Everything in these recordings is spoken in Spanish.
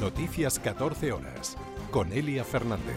Noticias 14 horas, con Elia Fernández.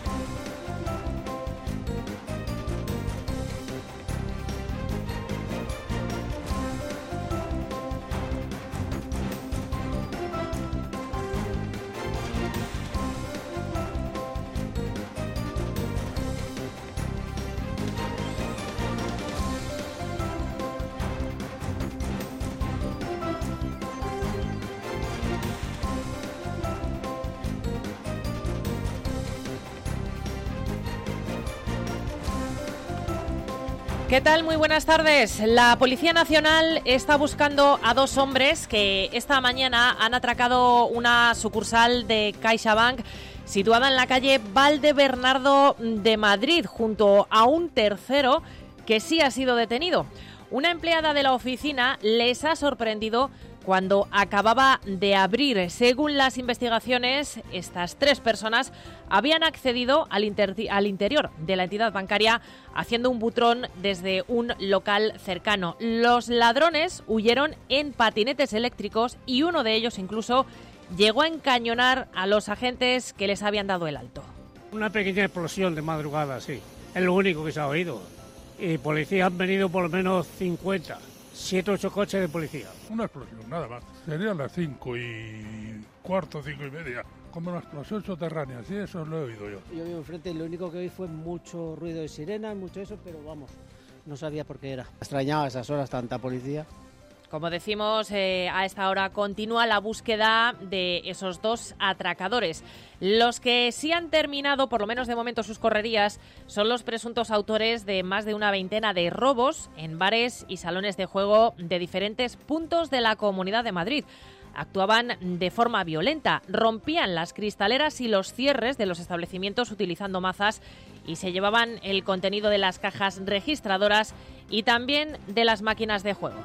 ¿Qué tal? Muy buenas tardes. La Policía Nacional está buscando a dos hombres que esta mañana han atracado una sucursal de CaixaBank situada en la calle Valdebernardo de Madrid, junto a un tercero que sí ha sido detenido. Una empleada de la oficina les ha sorprendido cuando acababa de abrir. Según las investigaciones, estas tres personas habían accedido al interior de la entidad bancaria haciendo un butrón desde un local cercano. Los ladrones huyeron en patinetes eléctricos y uno de ellos incluso llegó a encañonar a los agentes que les habían dado el alto. Una pequeña explosión de madrugada, sí. Es lo único que se ha oído. Y policías han venido por lo menos 50. 7 o 8 coches de policía. Una explosión, nada más. Serían las 5:15, 5:30. Como una explosión subterránea, sí, eso lo he oído yo. Yo vivo enfrente y lo único que oí fue mucho ruido de sirena, mucho eso, pero vamos, no sabía por qué era. Extrañaba a esas horas tanta policía. Como decimos, a esta hora continúa la búsqueda de esos dos atracadores. Los que sí han terminado, por lo menos de momento, sus correrías son los presuntos autores de más de una veintena de robos en bares y salones de juego de diferentes puntos de la Comunidad de Madrid. Actuaban de forma violenta, rompían las cristaleras y los cierres de los establecimientos utilizando mazas y se llevaban el contenido de las cajas registradoras y también de las máquinas de juego.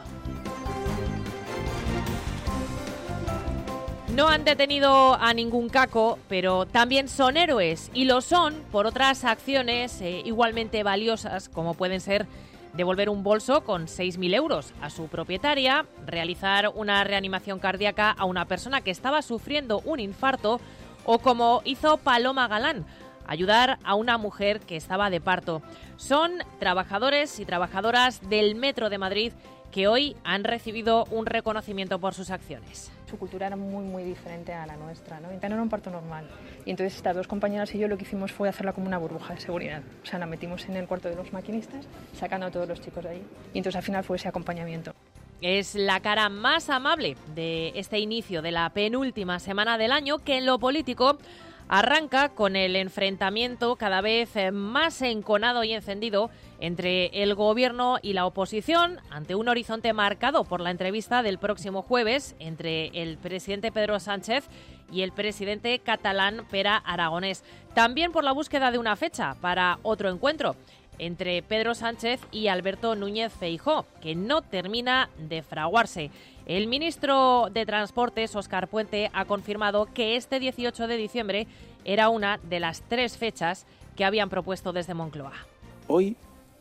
No han detenido a ningún caco, pero también son héroes y lo son por otras acciones igualmente valiosas, como pueden ser devolver un bolso con 6.000 euros a su propietaria, realizar una reanimación cardíaca a una persona que estaba sufriendo un infarto o, como hizo Paloma Galán, ayudar a una mujer que estaba de parto. Son trabajadores y trabajadoras del Metro de Madrid que hoy han recibido un reconocimiento por sus acciones. Su cultura era muy diferente a la nuestra, ¿no? Era un parto normal. Y entonces estas dos compañeras y yo lo que hicimos fue hacerla como una burbuja de seguridad. O sea, la metimos en el cuarto de los maquinistas, sacando a todos los chicos de ahí. Y entonces al final fue ese acompañamiento. Es la cara más amable de este inicio de la penúltima semana del año, que en lo político arranca con el enfrentamiento cada vez más enconado y encendido entre el gobierno y la oposición, ante un horizonte marcado por la entrevista del próximo jueves entre el presidente Pedro Sánchez y el presidente catalán Pere Aragonés. También por la búsqueda de una fecha para otro encuentro entre Pedro Sánchez y Alberto Núñez Feijóo, que no termina de fraguarse. El ministro de Transportes, Óscar Puente, ha confirmado que este 18 de diciembre era una de las 3 fechas que habían propuesto desde Moncloa. Hoy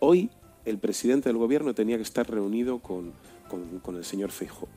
el presidente del gobierno tenía que estar reunido con el señor Feijóo.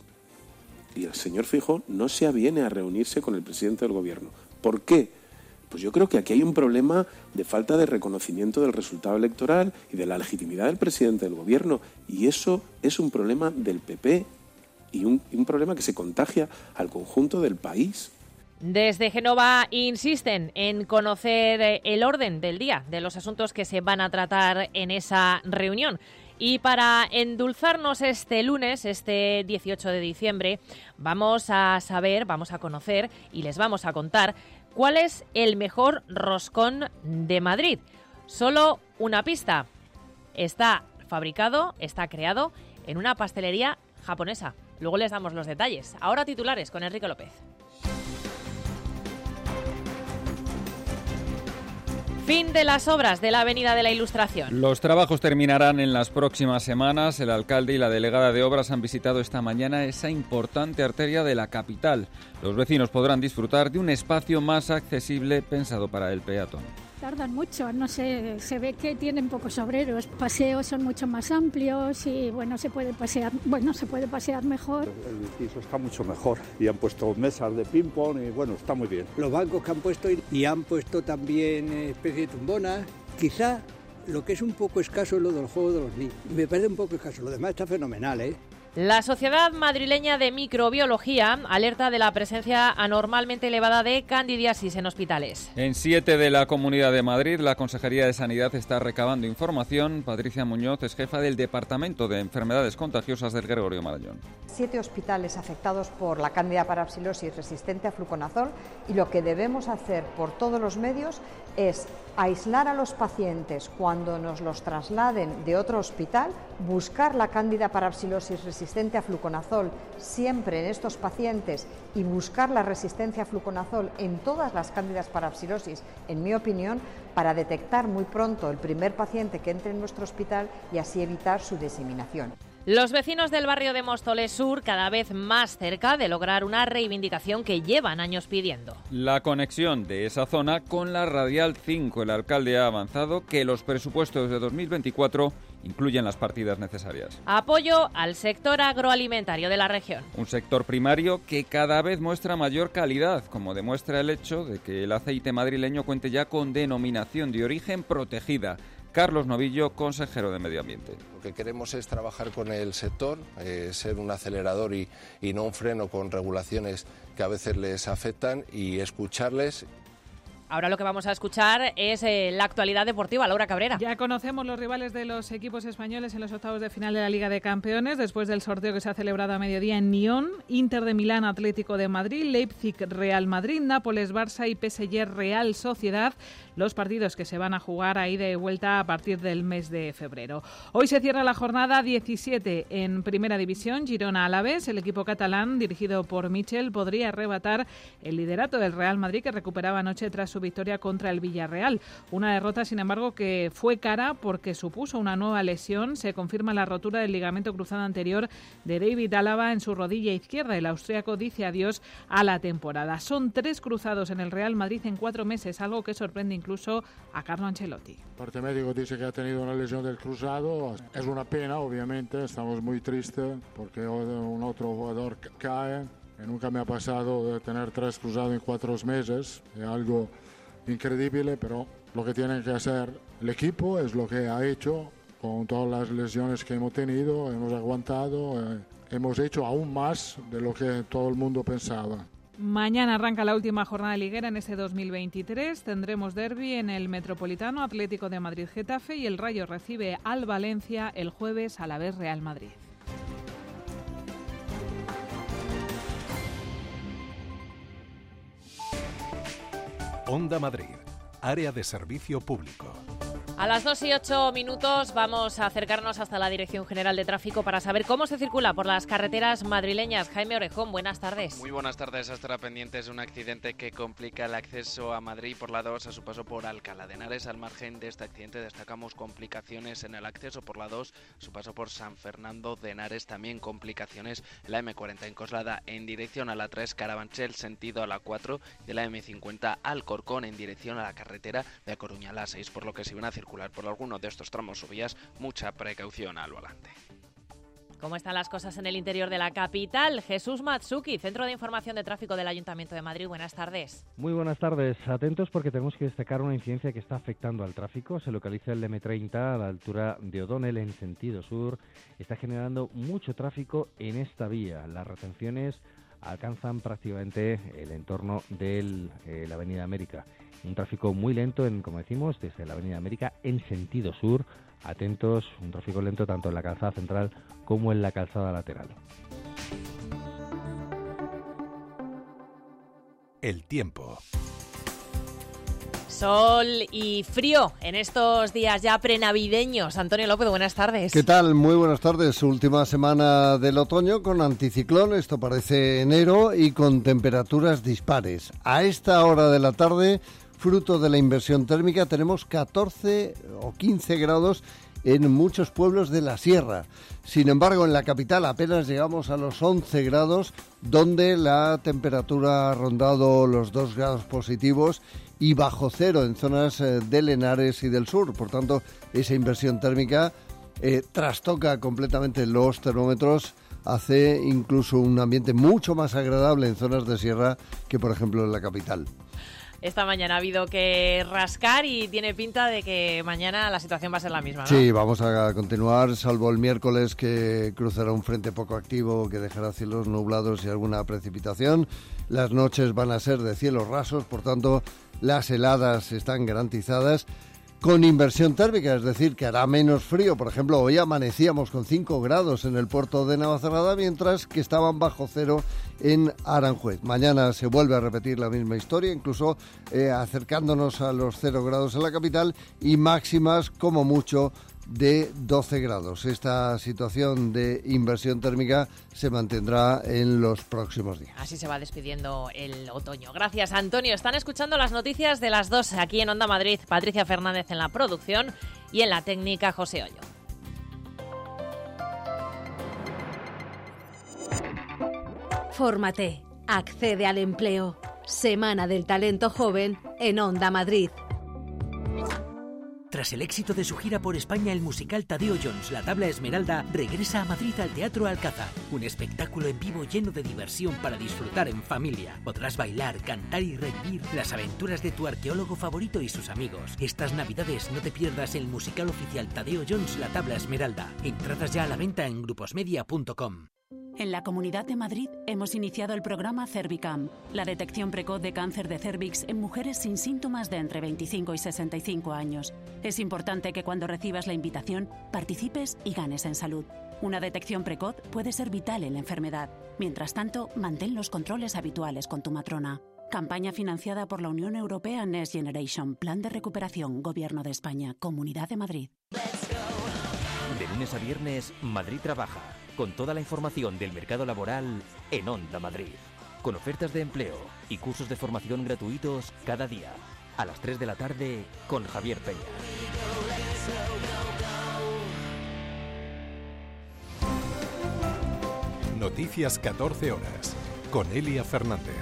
Y el señor Feijóo no se aviene a reunirse con el presidente del gobierno. ¿Por qué? Pues yo creo que aquí hay un problema de falta de reconocimiento del resultado electoral y de la legitimidad del presidente del gobierno. Y eso es un problema del PP y un problema que se contagia al conjunto del país. Desde Génova insisten en conocer el orden del día de los asuntos que se van a tratar en esa reunión. Y para endulzarnos este lunes, este 18 de diciembre, vamos a conocer y les vamos a contar cuál es el mejor roscón de Madrid. Solo una pista. Está fabricado, está creado en una pastelería japonesa. Luego les damos los detalles. Ahora titulares con Enrique López. Fin de las obras de la Avenida de la Ilustración. Los trabajos terminarán en las próximas semanas. El alcalde y la delegada de obras han visitado esta mañana esa importante arteria de la capital. Los vecinos podrán disfrutar de un espacio más accesible pensado para el peatón. Tardan mucho, no sé, se ve que tienen pocos obreros, paseos son mucho más amplios y bueno, se puede pasear mejor. El piso está mucho mejor y han puesto mesas de ping pong y bueno, está muy bien. Los bancos que han puesto y han puesto también especie de tumbonas, quizá lo que es un poco escaso es lo del juego de los niños. Me parece un poco escaso, lo demás está fenomenal, ¿eh? La Sociedad Madrileña de Microbiología alerta de la presencia anormalmente elevada de candidiasis en hospitales. En 7 de la Comunidad de Madrid, la Consejería de Sanidad está recabando información. Patricia Muñoz es jefa del Departamento de Enfermedades Contagiosas del Gregorio Marañón. 7 hospitales afectados por la Cándida parapsilosis resistente a fluconazol, y lo que debemos hacer por todos los medios es aislar a los pacientes cuando nos los trasladen de otro hospital, buscar la Cándida parapsilosis resistente a fluconazol siempre en estos pacientes y buscar la resistencia a fluconazol en todas las cándidas parapsilosis, en mi opinión, para detectar muy pronto el primer paciente que entre en nuestro hospital y así evitar su diseminación. Los vecinos del barrio de Móstoles Sur cada vez más cerca de lograr una reivindicación que llevan años pidiendo. La conexión de esa zona con la Radial 5. El alcalde ha avanzado que los presupuestos de 2024 incluyen las partidas necesarias. Apoyo al sector agroalimentario de la región. Un sector primario que cada vez muestra mayor calidad, como demuestra el hecho de que el aceite madrileño cuente ya con denominación de origen protegida. Carlos Novillo, consejero de Medio Ambiente. Lo que queremos es trabajar con el sector, ser un acelerador y no un freno con regulaciones que a veces les afectan, y escucharles. Ahora lo que vamos a escuchar es la actualidad deportiva. Laura Cabrera. Ya conocemos los rivales de los equipos españoles en los octavos de final de la Liga de Campeones, después del sorteo que se ha celebrado a mediodía en Nyon. Inter de Milán, Atlético de Madrid, Leipzig, Real Madrid, Nápoles, Barça y PSG, Real Sociedad. Los partidos que se van a jugar a ida y vuelta a partir del mes de febrero. Hoy se cierra la jornada 17 en Primera División. Girona Alavés, el equipo catalán dirigido por Michel, podría arrebatar el liderato del Real Madrid, que recuperaba anoche tras su victoria contra el Villarreal. Una derrota, sin embargo, que fue cara porque supuso una nueva lesión. Se confirma la rotura del ligamento cruzado anterior de David Álava en su rodilla izquierda. El austríaco dice adiós a la temporada. Son 3 cruzados en el Real Madrid en 4 meses, algo que sorprende incluso a Carlo Ancelotti. El parte médico dice que ha tenido una lesión del cruzado. Es una pena, obviamente. Estamos muy tristes porque un otro jugador cae. Nunca me ha pasado de tener 3 cruzados en 4 meses. Es algo increíble, pero lo que tiene que hacer el equipo es lo que ha hecho con todas las lesiones que hemos tenido. Hemos aguantado, hemos hecho aún más de lo que todo el mundo pensaba. Mañana arranca la última jornada liguera en este 2023. Tendremos derbi en el Metropolitano, Atlético de Madrid-Getafe, y el Rayo recibe al Valencia el jueves Alavés Real Madrid. Onda Madrid, área de servicio público. A las 2:08 vamos a acercarnos hasta la Dirección General de Tráfico para saber cómo se circula por las carreteras madrileñas. Jaime Orejón, buenas tardes. Muy buenas tardes. Estará pendientes de un accidente que complica el acceso a Madrid por la 2 a su paso por Alcalá de Henares. Al margen de este accidente destacamos complicaciones en el acceso por la 2 a su paso por San Fernando de Henares. También complicaciones en la M40 en Coslada en dirección a la 3, Carabanchel sentido a la 4, de la M50 Alcorcón en dirección a la carretera de A Coruña a la 6, por lo que si van a circular por alguno de estos tramos o vías, mucha precaución al volante. ¿Cómo están las cosas en el interior de la capital? Jesús Matsuki, Centro de Información de Tráfico del Ayuntamiento de Madrid. Buenas tardes. Muy buenas tardes. Atentos porque tenemos que destacar una incidencia que está afectando al tráfico. Se localiza el M30 a la altura de O'Donnell en sentido sur. Está generando mucho tráfico en esta vía. Las retenciones alcanzan prácticamente el entorno de la Avenida América. Un tráfico muy lento, como decimos, desde la Avenida América en sentido sur. Atentos, un tráfico lento tanto en la calzada central como en la calzada lateral. El tiempo. Sol y frío en estos días ya prenavideños. Antonio López, buenas tardes. ¿Qué tal? Muy buenas tardes. Última semana del otoño con anticiclón, esto parece enero, y con temperaturas dispares. A esta hora de la tarde, fruto de la inversión térmica, tenemos 14 o 15 grados en muchos pueblos de la sierra. Sin embargo, en la capital apenas llegamos a los 11 grados, donde la temperatura ha rondado los 2 grados positivos y bajo cero en zonas del Henares y del sur. Por tanto, esa inversión térmica trastoca completamente los termómetros, hace incluso un ambiente mucho más agradable en zonas de sierra que, por ejemplo, en la capital. Esta mañana ha habido que rascar y tiene pinta de que mañana la situación va a ser la misma, ¿no? Sí, vamos a continuar, salvo el miércoles, que cruzará un frente poco activo que dejará cielos nublados y alguna precipitación. Las noches van a ser de cielos rasos, por tanto, las heladas están garantizadas. Con inversión térmica, es decir, que hará menos frío. Por ejemplo, hoy amanecíamos con 5 grados en el puerto de Navacerrada, mientras que estaban bajo cero en Aranjuez. Mañana se vuelve a repetir la misma historia, incluso acercándonos a los 0 grados en la capital y máximas como mucho de 12 grados. Esta situación de inversión térmica se mantendrá en los próximos días. Así se va despidiendo el otoño. Gracias, Antonio. Están escuchando las noticias de las 2 aquí en Onda Madrid. Patricia Fernández en la producción y en la técnica José Ollo. Fórmate, accede al empleo. Semana del Talento Joven en Onda Madrid. Tras el éxito de su gira por España, el musical Tadeo Jones, La Tabla Esmeralda, regresa a Madrid al Teatro Alcázar. Un espectáculo en vivo lleno de diversión para disfrutar en familia. Podrás bailar, cantar y revivir las aventuras de tu arqueólogo favorito y sus amigos. Estas Navidades no te pierdas el musical oficial Tadeo Jones, La Tabla Esmeralda. Entradas ya a la venta en gruposmedia.com. En la Comunidad de Madrid hemos iniciado el programa Cervicam, la detección precoz de cáncer de cérvix en mujeres sin síntomas de entre 25 y 65 años. Es importante que cuando recibas la invitación participes y ganes en salud. Una detección precoz puede ser vital en la enfermedad. Mientras tanto, mantén los controles habituales con tu matrona. Campaña financiada por la Unión Europea Next Generation, Plan de Recuperación, Gobierno de España, Comunidad de Madrid. De lunes a viernes, Madrid Trabaja, con toda la información del mercado laboral en Onda Madrid. Con ofertas de empleo y cursos de formación gratuitos cada día. A las 3 de la tarde con Javier Peña. Noticias 14 horas, con Elia Fernández.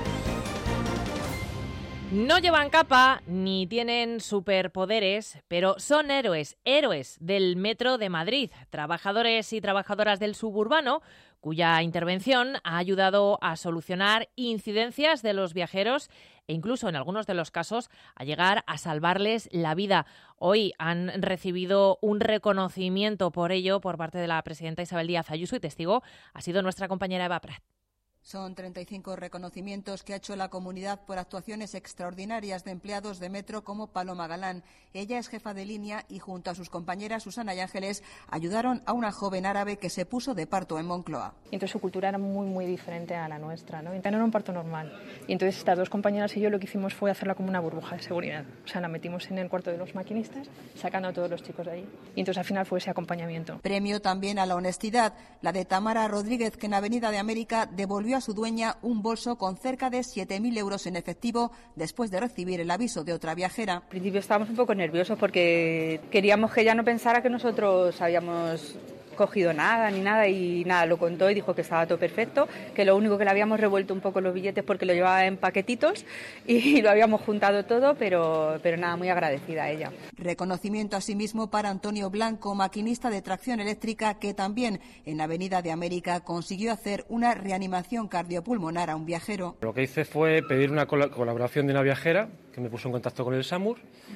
No llevan capa ni tienen superpoderes, pero son héroes del Metro de Madrid, trabajadores y trabajadoras del suburbano, cuya intervención ha ayudado a solucionar incidencias de los viajeros e incluso en algunos de los casos a llegar a salvarles la vida. Hoy han recibido un reconocimiento por ello por parte de la presidenta Isabel Díaz Ayuso y testigo ha sido nuestra compañera Eva Prat. Son 35 reconocimientos que ha hecho la comunidad por actuaciones extraordinarias de empleados de Metro como Paloma Galán. Ella es jefa de línea y junto a sus compañeras Susana y Ángeles ayudaron a una joven árabe que se puso de parto en Moncloa. Y entonces su cultura era muy diferente a la nuestra, ¿no? Y no era un parto normal. Y entonces estas dos compañeras y yo lo que hicimos fue hacerla como una burbuja de seguridad. O sea, la metimos en el cuarto de los maquinistas, sacando a todos los chicos de allí. Y entonces al final fue ese acompañamiento. Premio también a la honestidad, la de Tamara Rodríguez, que en Avenida de América devolvió a su dueña un bolso con cerca de 7.000 euros en efectivo después de recibir el aviso de otra viajera. Al principio estábamos un poco nerviosos porque queríamos que ella no pensara que nosotros habíamos cogido nada y nada, lo contó y dijo que estaba todo perfecto, que lo único que le habíamos revuelto un poco los billetes porque lo llevaba en paquetitos y lo habíamos juntado todo, pero nada, muy agradecida a ella. Reconocimiento asimismo para Antonio Blanco, maquinista de tracción eléctrica, que también en Avenida de América consiguió hacer una reanimación cardiopulmonar a un viajero. Lo que hice fue pedir una colaboración de una viajera que me puso en contacto con el SAMUR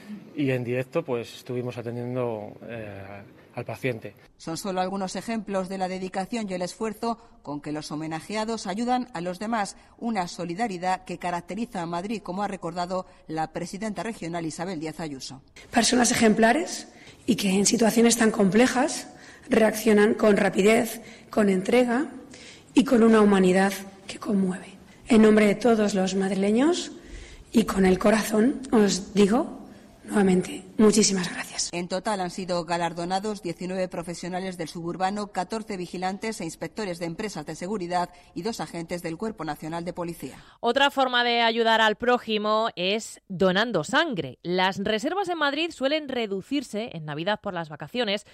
y en directo pues estuvimos atendiendo al paciente. Son solo algunos ejemplos de la dedicación y el esfuerzo con que los homenajeados ayudan a los demás, una solidaridad que caracteriza a Madrid, como ha recordado la presidenta regional Isabel Díaz Ayuso. Personas ejemplares y que en situaciones tan complejas reaccionan con rapidez, con entrega y con una humanidad que conmueve. En nombre de todos los madrileños y con el corazón os digo nuevamente, muchísimas gracias. En total han sido galardonados 19 profesionales del suburbano, 14 vigilantes e inspectores de empresas de seguridad y 2 agentes del Cuerpo Nacional de Policía. Otra forma de ayudar al prójimo es donando sangre. Las reservas en Madrid suelen reducirse en Navidad por las vacaciones,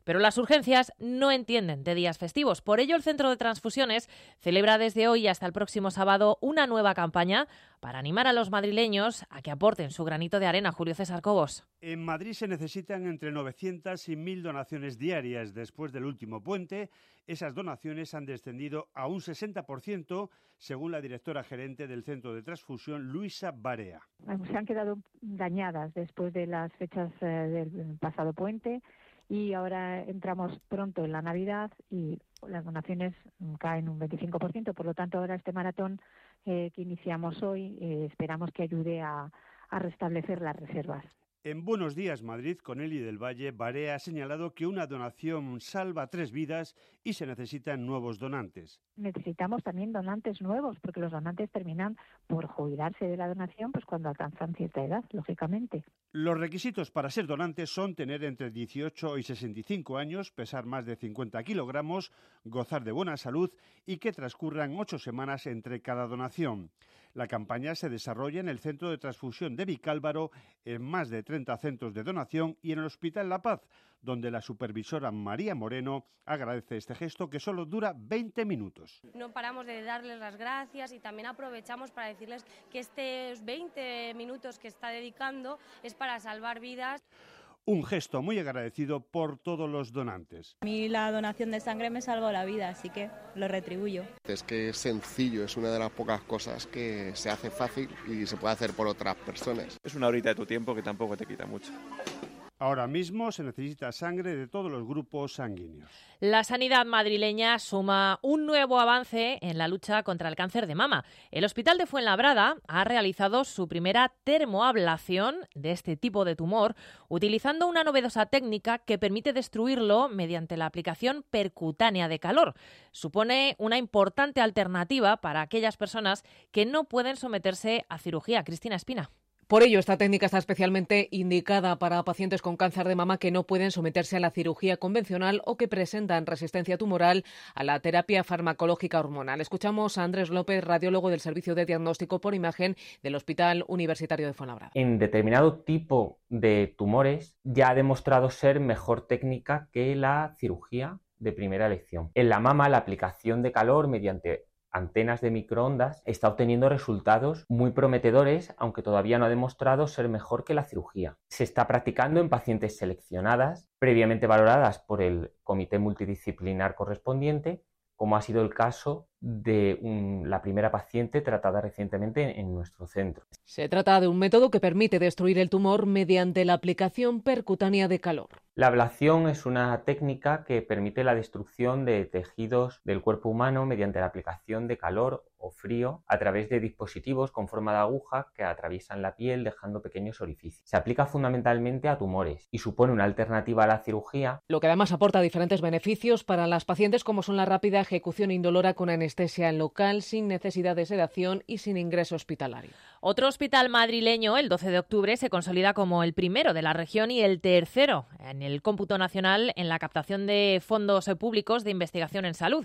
Pero las urgencias no entienden de días festivos. Por ello, el Centro de Transfusiones celebra desde hoy hasta el próximo sábado una nueva campaña para animar a los madrileños a que aporten su granito de arena. Julio César Cobos. En Madrid se necesitan entre 900 y 1.000 donaciones diarias. Después del último puente, esas donaciones han descendido a un 60%, según la directora gerente del Centro de Transfusión, Luisa Barea. Se han quedado dañadas después de las fechas del pasado puente y ahora entramos pronto en la Navidad y las donaciones caen un 25%. Por lo tanto, ahora este maratón que iniciamos hoy esperamos que ayude a restablecer las reservas. En Buenos Días Madrid, con Eli del Valle, Barea ha señalado que una donación salva 3 vidas y se necesitan nuevos donantes. Necesitamos también donantes nuevos, porque los donantes terminan por jubilarse de la donación pues cuando alcanzan cierta edad, lógicamente. Los requisitos para ser donantes son tener entre 18 y 65 años, pesar más de 50 kilogramos, gozar de buena salud y que transcurran 8 semanas entre cada donación. La campaña se desarrolla en el Centro de Transfusión de Vicálvaro, en más de 30 centros de donación y en el Hospital La Paz, donde la supervisora María Moreno agradece este gesto que solo dura 20 minutos. No paramos de darles las gracias y también aprovechamos para decirles que estos 20 minutos que está dedicando es para salvar vidas. Un gesto muy agradecido por todos los donantes. A mí la donación de sangre me salvó la vida, así que lo retribuyo. Es que es sencillo, es una de las pocas cosas que se hace fácil y se puede hacer por otras personas. Es una horita de tu tiempo que tampoco te quita mucho. Ahora mismo se necesita sangre de todos los grupos sanguíneos. La sanidad madrileña suma un nuevo avance en la lucha contra el cáncer de mama. El Hospital de Fuenlabrada ha realizado su primera termoablación de este tipo de tumor utilizando una novedosa técnica que permite destruirlo mediante la aplicación percutánea de calor. Supone una importante alternativa para aquellas personas que no pueden someterse a cirugía. Cristina Espina. Por ello, esta técnica está especialmente indicada para pacientes con cáncer de mama que no pueden someterse a la cirugía convencional o que presentan resistencia tumoral a la terapia farmacológica hormonal. Escuchamos a Andrés López, radiólogo del Servicio de Diagnóstico por Imagen del Hospital Universitario de Fuenlabrada. En determinado tipo de tumores ya ha demostrado ser mejor técnica que la cirugía de primera elección. En la mama, la aplicación de calor mediante antenas de microondas está obteniendo resultados muy prometedores, aunque todavía no ha demostrado ser mejor que la cirugía. Se está practicando en pacientes seleccionadas, previamente valoradas por el comité multidisciplinar correspondiente, como ha sido el caso de la primera paciente tratada recientemente en nuestro centro. Se trata de un método que permite destruir el tumor mediante la aplicación percutánea de calor. La ablación es una técnica que permite la destrucción de tejidos del cuerpo humano mediante la aplicación de calor o frío a través de dispositivos con forma de aguja que atraviesan la piel dejando pequeños orificios. Se aplica fundamentalmente a tumores y supone una alternativa a la cirugía. Lo que además aporta diferentes beneficios para las pacientes, como son la rápida ejecución indolora con anestesia local, sin necesidad de sedación y sin ingreso hospitalario. Otro hospital madrileño, el 12 de octubre, se consolida como el primero de la región y el tercero en el cómputo nacional en la captación de fondos públicos de investigación en salud.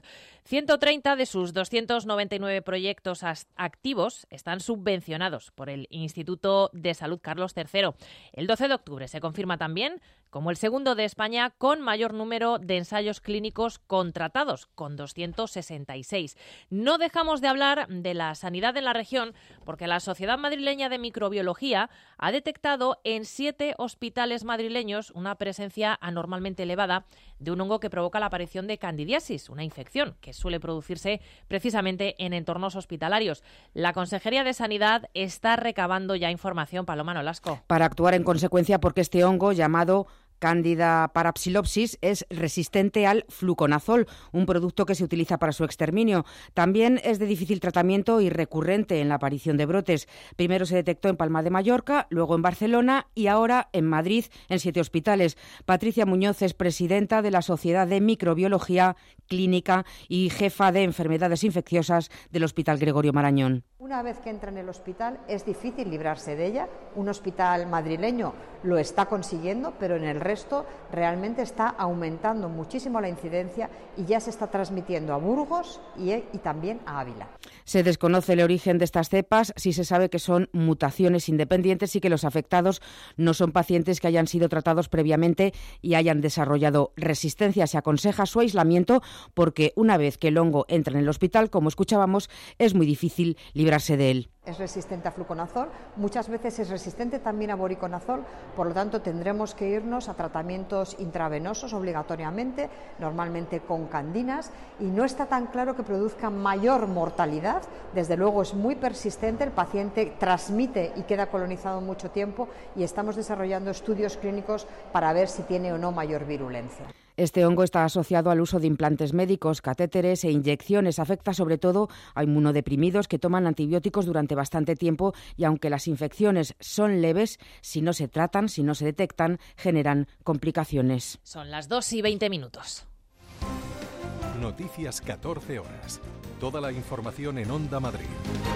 130 de sus 299 proyectos activos están subvencionados por el Instituto de Salud Carlos III. El 12 de octubre se confirma también como el segundo de España con mayor número de ensayos clínicos contratados, con 266. No dejamos de hablar de la sanidad en la región porque la Sociedad Madrileña de Microbiología ha detectado en 7 hospitales madrileños una presencia anormalmente elevada de un hongo que provoca la aparición de candidiasis, una infección que suele producirse precisamente en entornos hospitalarios. La Consejería de Sanidad está recabando ya información. Paloma Nolasco. Para actuar en consecuencia, porque este hongo llamado Candida parapsilopsis es resistente al fluconazol, un producto que se utiliza para su exterminio. También es de difícil tratamiento y recurrente en la aparición de brotes. Primero se detectó en Palma de Mallorca, luego en Barcelona y ahora en Madrid, en 7 hospitales. Patricia Muñoz es presidenta de la Sociedad de Microbiología Clínica y jefa de enfermedades infecciosas del Hospital Gregorio Marañón. Una vez que entra en el hospital es difícil librarse de ella. Un hospital madrileño lo está consiguiendo, pero en el resto realmente está aumentando muchísimo la incidencia y ya se está transmitiendo a Burgos y también a Ávila. Se desconoce el origen de estas cepas, sí se sabe que son mutaciones independientes y que los afectados no son pacientes que hayan sido tratados previamente y hayan desarrollado resistencia. Se aconseja su aislamiento porque una vez que el hongo entra en el hospital, como escuchábamos, es muy difícil librarse de él. Es resistente a fluconazol, muchas veces es resistente también a voriconazol, por lo tanto tendremos que irnos a tratamientos intravenosos obligatoriamente, normalmente con candinas, y no está tan claro que produzcan mayor mortalidad. Desde luego es muy persistente, el paciente transmite y queda colonizado mucho tiempo y estamos desarrollando estudios clínicos para ver si tiene o no mayor virulencia. Este hongo está asociado al uso de implantes médicos, catéteres e inyecciones. Afecta sobre todo a inmunodeprimidos que toman antibióticos durante bastante tiempo y aunque las infecciones son leves, si no se tratan, si no se detectan, generan complicaciones. Son las 2:20. Noticias 14 horas. Toda la información en Onda Madrid.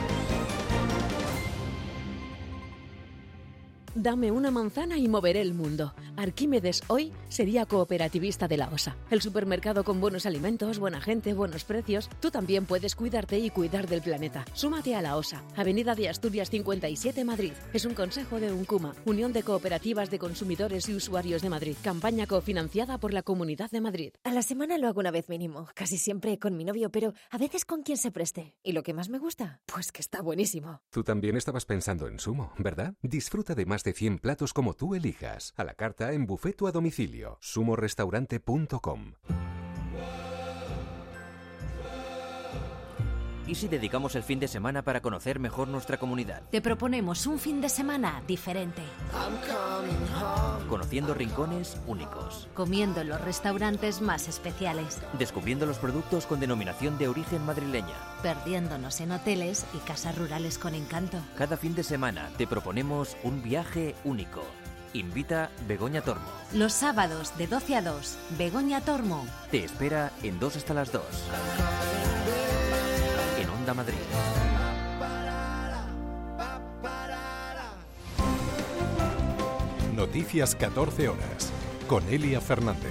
Dame una manzana y moveré el mundo. Arquímedes hoy sería cooperativista de la OSA. El supermercado con buenos alimentos, buena gente, buenos precios. Tú también puedes cuidarte y cuidar del planeta. Súmate a la OSA, Avenida de Asturias 57, Madrid. Es un consejo de UNCUMA, Unión de Cooperativas de Consumidores y Usuarios de Madrid. Campaña cofinanciada por la Comunidad de Madrid. A la semana lo hago una vez mínimo, casi siempre con mi novio, pero a veces con quien se preste. ¿Y lo que más me gusta? Pues que está buenísimo. Tú también estabas pensando en Sumo, ¿verdad? Disfruta de más de 100 platos como tú elijas. A la carta en buffet o a domicilio. sumorestaurante.com. ¿Y si dedicamos el fin de semana para conocer mejor nuestra comunidad? Te proponemos un fin de semana diferente. Conociendo rincones únicos. Comiendo en los restaurantes más especiales. Descubriendo los productos con denominación de origen madrileña. Perdiéndonos en hoteles y casas rurales con encanto. Cada fin de semana te proponemos un viaje único. Invita Begoña Tormo. Los sábados de 12 a 2, Begoña Tormo. Te espera en 2 hasta las 2. En Onda Madrid. Noticias 14 horas. Con Elia Fernández.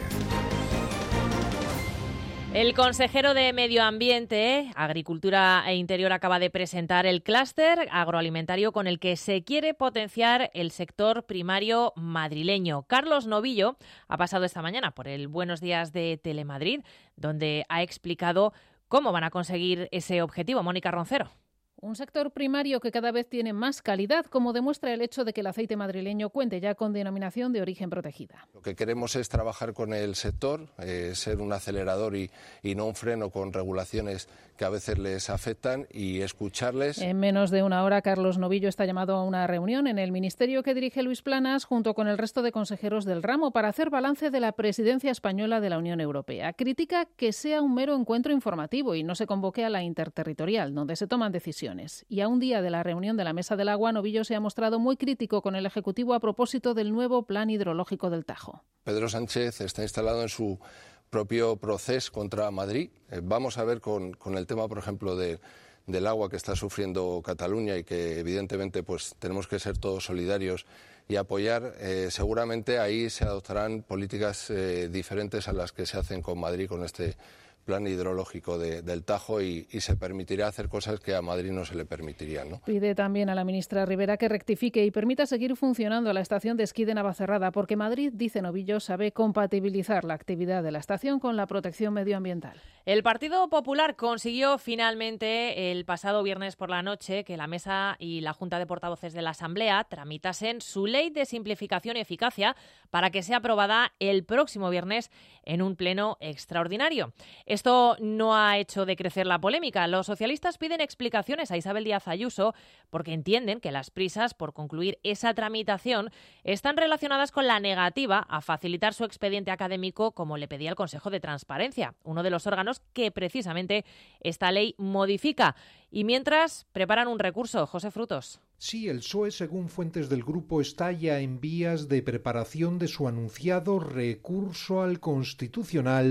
El consejero de Medio Ambiente, Agricultura e Interior acaba de presentar el clúster agroalimentario con el que se quiere potenciar el sector primario madrileño. Carlos Novillo ha pasado esta mañana por el Buenos Días de Telemadrid, donde ha explicado cómo van a conseguir ese objetivo. Mónica Roncero. Un sector primario que cada vez tiene más calidad, como demuestra el hecho de que el aceite madrileño cuente ya con denominación de origen protegida. Lo que queremos es trabajar con el sector, ser un acelerador y no un freno con regulaciones que a veces les afectan y escucharles. En menos de una hora, Carlos Novillo está llamado a una reunión en el ministerio que dirige Luis Planas junto con el resto de consejeros del ramo para hacer balance de la presidencia española de la Unión Europea. Critica que sea un mero encuentro informativo y no se convoque a la interterritorial, donde se toman decisiones. Y a un día de la reunión de la Mesa del Agua, Novillo se ha mostrado muy crítico con el Ejecutivo a propósito del nuevo plan hidrológico del Tajo. Pedro Sánchez está instalado en su propio proceso contra Madrid. Vamos a ver con el tema, por ejemplo, del agua que está sufriendo Cataluña y que evidentemente pues tenemos que ser todos solidarios y apoyar. Seguramente ahí se adoptarán políticas diferentes a las que se hacen con Madrid con este plan hidrológico del Tajo y se permitirá hacer cosas que a Madrid no se le permitirían, ¿no? Pide también a la ministra Rivera que rectifique y permita seguir funcionando la estación de esquí de Navacerrada, porque Madrid, dice Novillo, sabe compatibilizar la actividad de la estación con la protección medioambiental. El Partido Popular consiguió finalmente el pasado viernes por la noche que la Mesa y la Junta de Portavoces de la Asamblea tramitasen su ley de simplificación y eficacia para que sea aprobada el próximo viernes en un pleno extraordinario. Esto no ha hecho decrecer la polémica. Los socialistas piden explicaciones a Isabel Díaz Ayuso porque entienden que las prisas por concluir esa tramitación están relacionadas con la negativa a facilitar su expediente académico como le pedía el Consejo de Transparencia, uno de los órganos que precisamente esta ley modifica. Y mientras preparan un recurso, José Frutos. Sí, el PSOE, según fuentes del grupo, está ya en vías de preparación de su anunciado recurso al Constitucional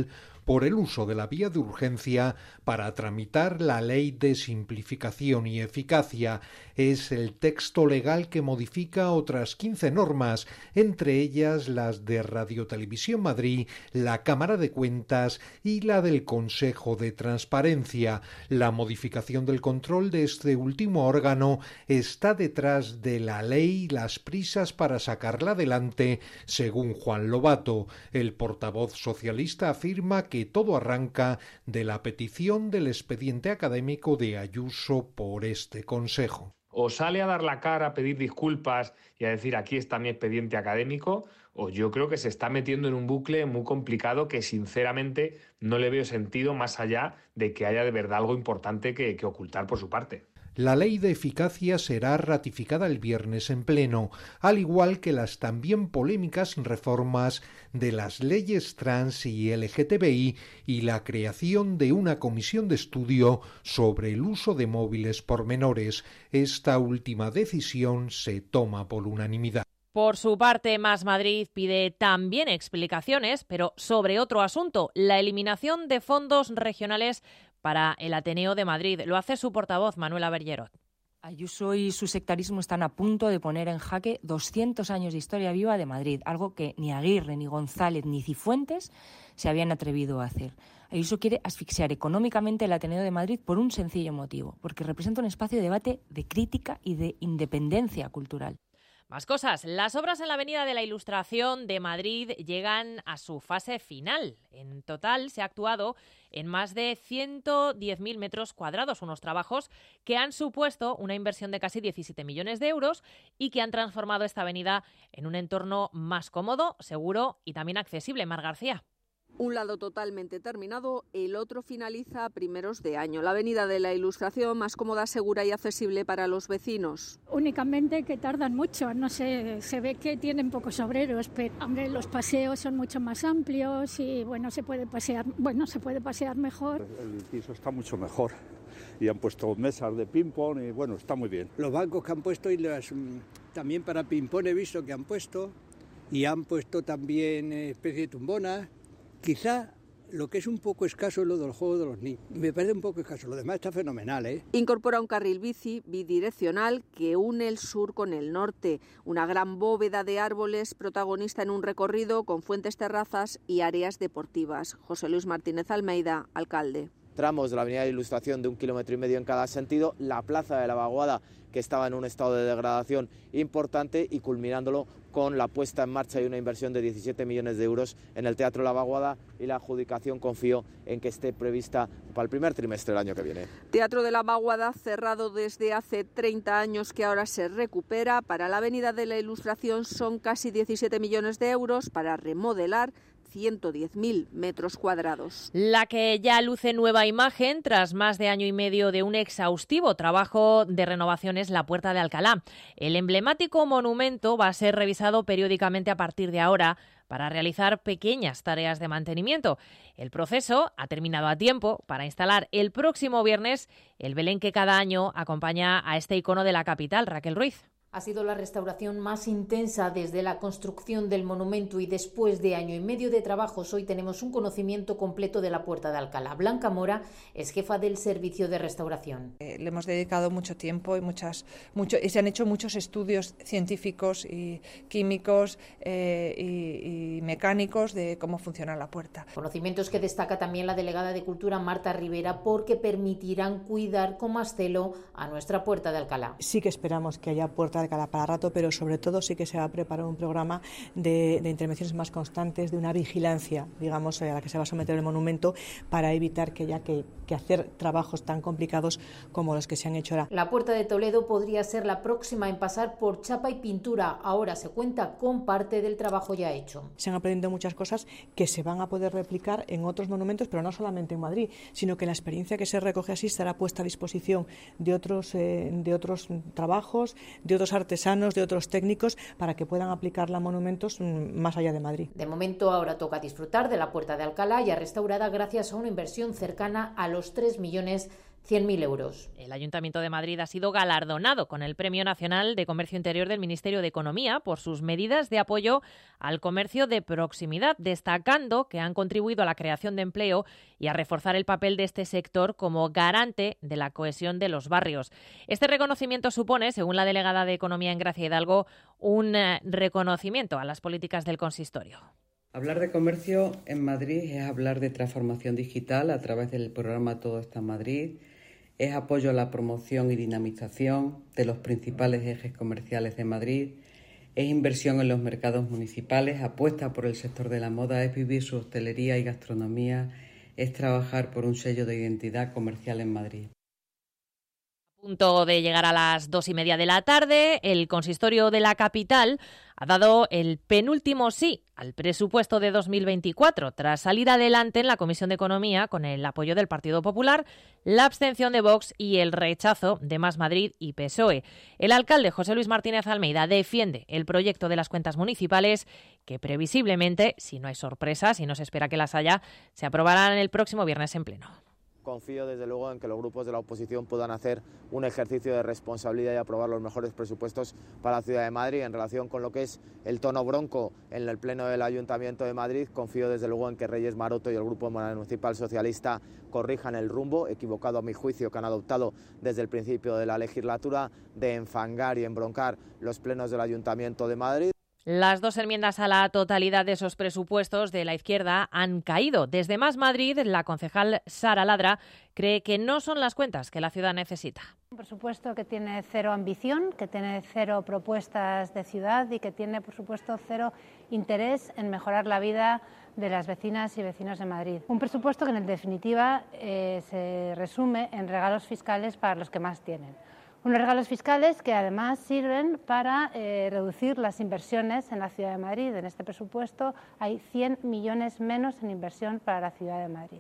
por el uso de la vía de urgencia para tramitar la Ley de Simplificación y Eficacia. Es el texto legal que modifica otras 15 normas, entre ellas las de Radiotelevisión Madrid, la Cámara de Cuentas y la del Consejo de Transparencia. La modificación del control de este último órgano está detrás de la ley y las prisas para sacarla adelante, según Juan Lobato. El portavoz socialista afirma que todo arranca de la petición del expediente académico de Ayuso por este Consejo. O sale a dar la cara, a pedir disculpas y a decir aquí está mi expediente académico, o yo creo que se está metiendo en un bucle muy complicado que sinceramente no le veo sentido más allá de que haya de verdad algo importante que ocultar por su parte. La ley de eficacia será ratificada el viernes en pleno, al igual que las también polémicas reformas de las leyes trans y LGTBI y la creación de una comisión de estudio sobre el uso de móviles por menores. Esta última decisión se toma por unanimidad. Por su parte, Más Madrid pide también explicaciones, pero sobre otro asunto, la eliminación de fondos regionales para el Ateneo de Madrid. Lo hace su portavoz, Manuela Bergerot. Ayuso y su sectarismo están a punto de poner en jaque 200 años de historia viva de Madrid, algo que ni Aguirre, ni González, ni Cifuentes se habían atrevido a hacer. Ayuso quiere asfixiar económicamente el Ateneo de Madrid por un sencillo motivo, porque representa un espacio de debate, de crítica y de independencia cultural. Más cosas. Las obras en la Avenida de la Ilustración de Madrid llegan a su fase final. En total se ha actuado en más de 110.000 metros cuadrados, unos trabajos que han supuesto una inversión de casi 17 millones de euros y que han transformado esta avenida en un entorno más cómodo, seguro y también accesible. Mar García. Un lado totalmente terminado, el otro finaliza a primeros de año. La Avenida de la Ilustración más cómoda, segura y accesible para los vecinos. Únicamente que tardan mucho, no sé, se ve que tienen pocos obreros, pero hombre, los paseos son mucho más amplios y bueno, se puede pasear mejor. El piso está mucho mejor y han puesto mesas de ping-pong y bueno, está muy bien. Los bancos que han puesto y también para ping-pong he visto que han puesto y han puesto también especie de tumbonas. Quizá lo que es un poco escaso es lo del juego de los niños. Me parece un poco escaso, lo demás está fenomenal, ¿eh? Incorpora un carril bici bidireccional que une el sur con el norte. Una gran bóveda de árboles protagonista en un recorrido con fuentes, terrazas y áreas deportivas. José Luis Martínez Almeida, alcalde. Tramos de la Avenida de Ilustración de 1,5 kilómetros en cada sentido, la Plaza de la Vaguada, que estaba en un estado de degradación importante, y culminándolo con la puesta en marcha y una inversión de 17 millones de euros en el Teatro La Vaguada, y la adjudicación confío en que esté prevista para el primer trimestre del año que viene. Teatro de la Vaguada cerrado desde hace 30 años, que ahora se recupera. Para la Avenida de la Ilustración son casi 17 millones de euros para remodelar 110.000 metros cuadrados. La que ya luce nueva imagen tras más de año y medio de un exhaustivo trabajo de renovación es la Puerta de Alcalá. El emblemático monumento va a ser revisado periódicamente a partir de ahora para realizar pequeñas tareas de mantenimiento. El proceso ha terminado a tiempo para instalar el próximo viernes el Belén que cada año acompaña a este icono de la capital. Raquel Ruiz. Ha sido la restauración más intensa desde la construcción del monumento y después de año y medio de trabajos hoy tenemos un conocimiento completo de la Puerta de Alcalá. Blanca Mora es jefa del servicio de restauración. Le hemos dedicado mucho tiempo y se han hecho muchos estudios científicos y químicos y mecánicos de cómo funciona la puerta. Conocimientos que destaca también la delegada de Cultura Marta Rivera, porque permitirán cuidar con más celo a nuestra Puerta de Alcalá. Sí que esperamos que haya Puerta de Alcalá para rato, pero sobre todo sí que se va a preparar un programa de intervenciones más constantes, de una vigilancia, digamos, a la que se va a someter el monumento, para evitar que haya que hacer trabajos tan complicados como los que se han hecho ahora. La Puerta de Toledo podría ser la próxima en pasar por chapa y pintura. Ahora se cuenta con parte del trabajo ya hecho. Se han aprendido muchas cosas que se van a poder replicar en otros monumentos, pero no solamente en Madrid, sino que la experiencia que se recoge así estará puesta a disposición de otros trabajos, de otros artesanos, de otros técnicos, para que puedan aplicarla a monumentos más allá de Madrid. De momento ahora toca disfrutar de la Puerta de Alcalá, ya restaurada gracias a una inversión cercana a los 3,3 100.000 euros. El Ayuntamiento de Madrid ha sido galardonado con el Premio Nacional de Comercio Interior del Ministerio de Economía por sus medidas de apoyo al comercio de proximidad, destacando que han contribuido a la creación de empleo y a reforzar el papel de este sector como garante de la cohesión de los barrios. Este reconocimiento supone, según la delegada de Economía en Gracia Hidalgo, un reconocimiento a las políticas del consistorio. Hablar de comercio en Madrid es hablar de transformación digital a través del programa Todo está en Madrid, es apoyo a la promoción y dinamización de los principales ejes comerciales de Madrid, es inversión en los mercados municipales, apuesta por el sector de la moda, es vivir su hostelería y gastronomía, es trabajar por un sello de identidad comercial en Madrid. Punto de llegar a las 2:30 de la tarde, el consistorio de la capital ha dado el penúltimo sí al presupuesto de 2024, tras salir adelante en la Comisión de Economía con el apoyo del Partido Popular, la abstención de Vox y el rechazo de Más Madrid y PSOE. El alcalde José Luis Martínez Almeida defiende el proyecto de las cuentas municipales que previsiblemente, si no hay sorpresas y no se espera que las haya, se aprobarán el próximo viernes en pleno. Confío desde luego en que los grupos de la oposición puedan hacer un ejercicio de responsabilidad y aprobar los mejores presupuestos para la ciudad de Madrid. En relación con lo que es el tono bronco en el pleno del Ayuntamiento de Madrid, confío desde luego en que Reyes Maroto y el Grupo Municipal Socialista corrijan el rumbo, equivocado a mi juicio, que han adoptado desde el principio de la legislatura, de enfangar y embroncar los plenos del Ayuntamiento de Madrid. Las dos enmiendas a la totalidad de esos presupuestos de la izquierda han caído. Desde Más Madrid, la concejal Sara Ladra cree que no son las cuentas que la ciudad necesita. Un presupuesto que tiene cero ambición, que tiene cero propuestas de ciudad y que tiene, por supuesto, cero interés en mejorar la vida de las vecinas y vecinos de Madrid. Un presupuesto que, en definitiva, se resume en regalos fiscales para los que más tienen. Unos regalos fiscales que además sirven para reducir las inversiones en la Ciudad de Madrid. En este presupuesto hay 100 millones menos en inversión para la Ciudad de Madrid.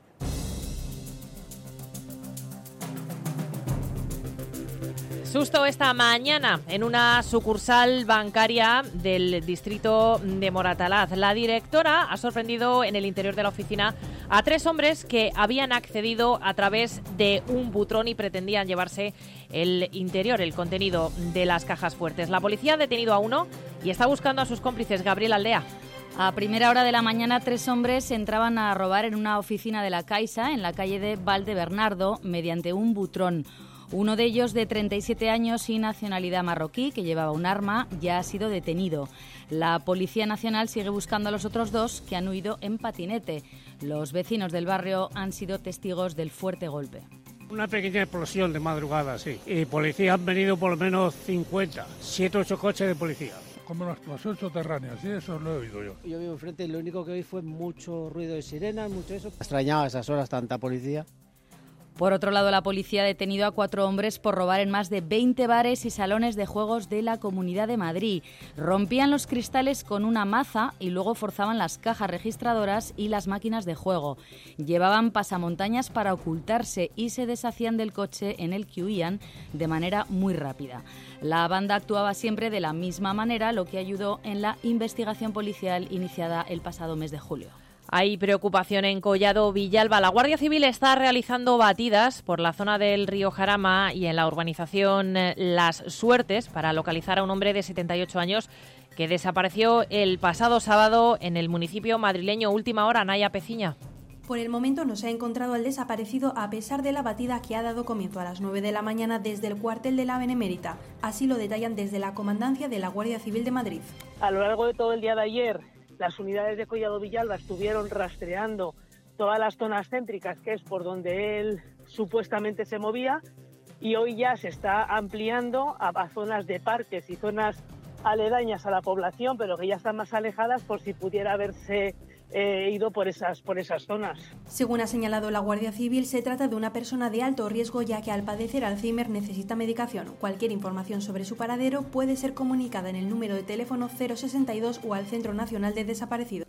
Susto esta mañana en una sucursal bancaria del distrito de Moratalaz. La directora ha sorprendido en el interior de la oficina a 3 hombres que habían accedido a través de un butrón y pretendían llevarse el interior, el contenido de las cajas fuertes. La policía ha detenido a uno y está buscando a sus cómplices. Gabriel Aldea. A primera hora de la mañana, 3 hombres entraban a robar en una oficina de la Caixa en la calle de Valdebernardo mediante un butrón. Uno de ellos, de 37 años y nacionalidad marroquí, que llevaba un arma, ya ha sido detenido. La Policía Nacional sigue buscando a los otros 2 que han huido en patinete. Los vecinos del barrio han sido testigos del fuerte golpe. Una pequeña explosión de madrugada, sí. Y policía han venido por lo menos 50, 7 o 8 coches de policía. Como una explosión subterránea, sí, eso lo he oído yo. Yo vivo enfrente y lo único que oí fue mucho ruido de sirenas, mucho eso. Extrañaba a esas horas tanta policía. Por otro lado, la policía ha detenido a 4 hombres por robar en más de 20 bares y salones de juegos de la Comunidad de Madrid. Rompían los cristales con una maza y luego forzaban las cajas registradoras y las máquinas de juego. Llevaban pasamontañas para ocultarse y se deshacían del coche en el que huían de manera muy rápida. La banda actuaba siempre de la misma manera, lo que ayudó en la investigación policial iniciada el pasado mes de julio. Hay preocupación en Collado Villalba. La Guardia Civil está realizando batidas por la zona del río Jarama y en la urbanización Las Suertes para localizar a un hombre de 78 años que desapareció el pasado sábado en el municipio madrileño. Última hora, Naya Peciña. Por el momento no se ha encontrado al desaparecido a pesar de la batida que ha dado comienzo a las 9 de la mañana desde el cuartel de la Benemérita. Así lo detallan desde la Comandancia de la Guardia Civil de Madrid. A lo largo de todo el día de ayer, las unidades de Collado Villalba estuvieron rastreando todas las zonas céntricas, que es por donde él supuestamente se movía, y hoy ya se está ampliando a zonas de parques y zonas aledañas a la población, pero que ya están más alejadas por si pudiera haberse ido por esas zonas. Según ha señalado la Guardia Civil, se trata de una persona de alto riesgo, ya que al padecer Alzheimer necesita medicación. Cualquier información sobre su paradero puede ser comunicada en el número de teléfono 062 o al Centro Nacional de Desaparecidos.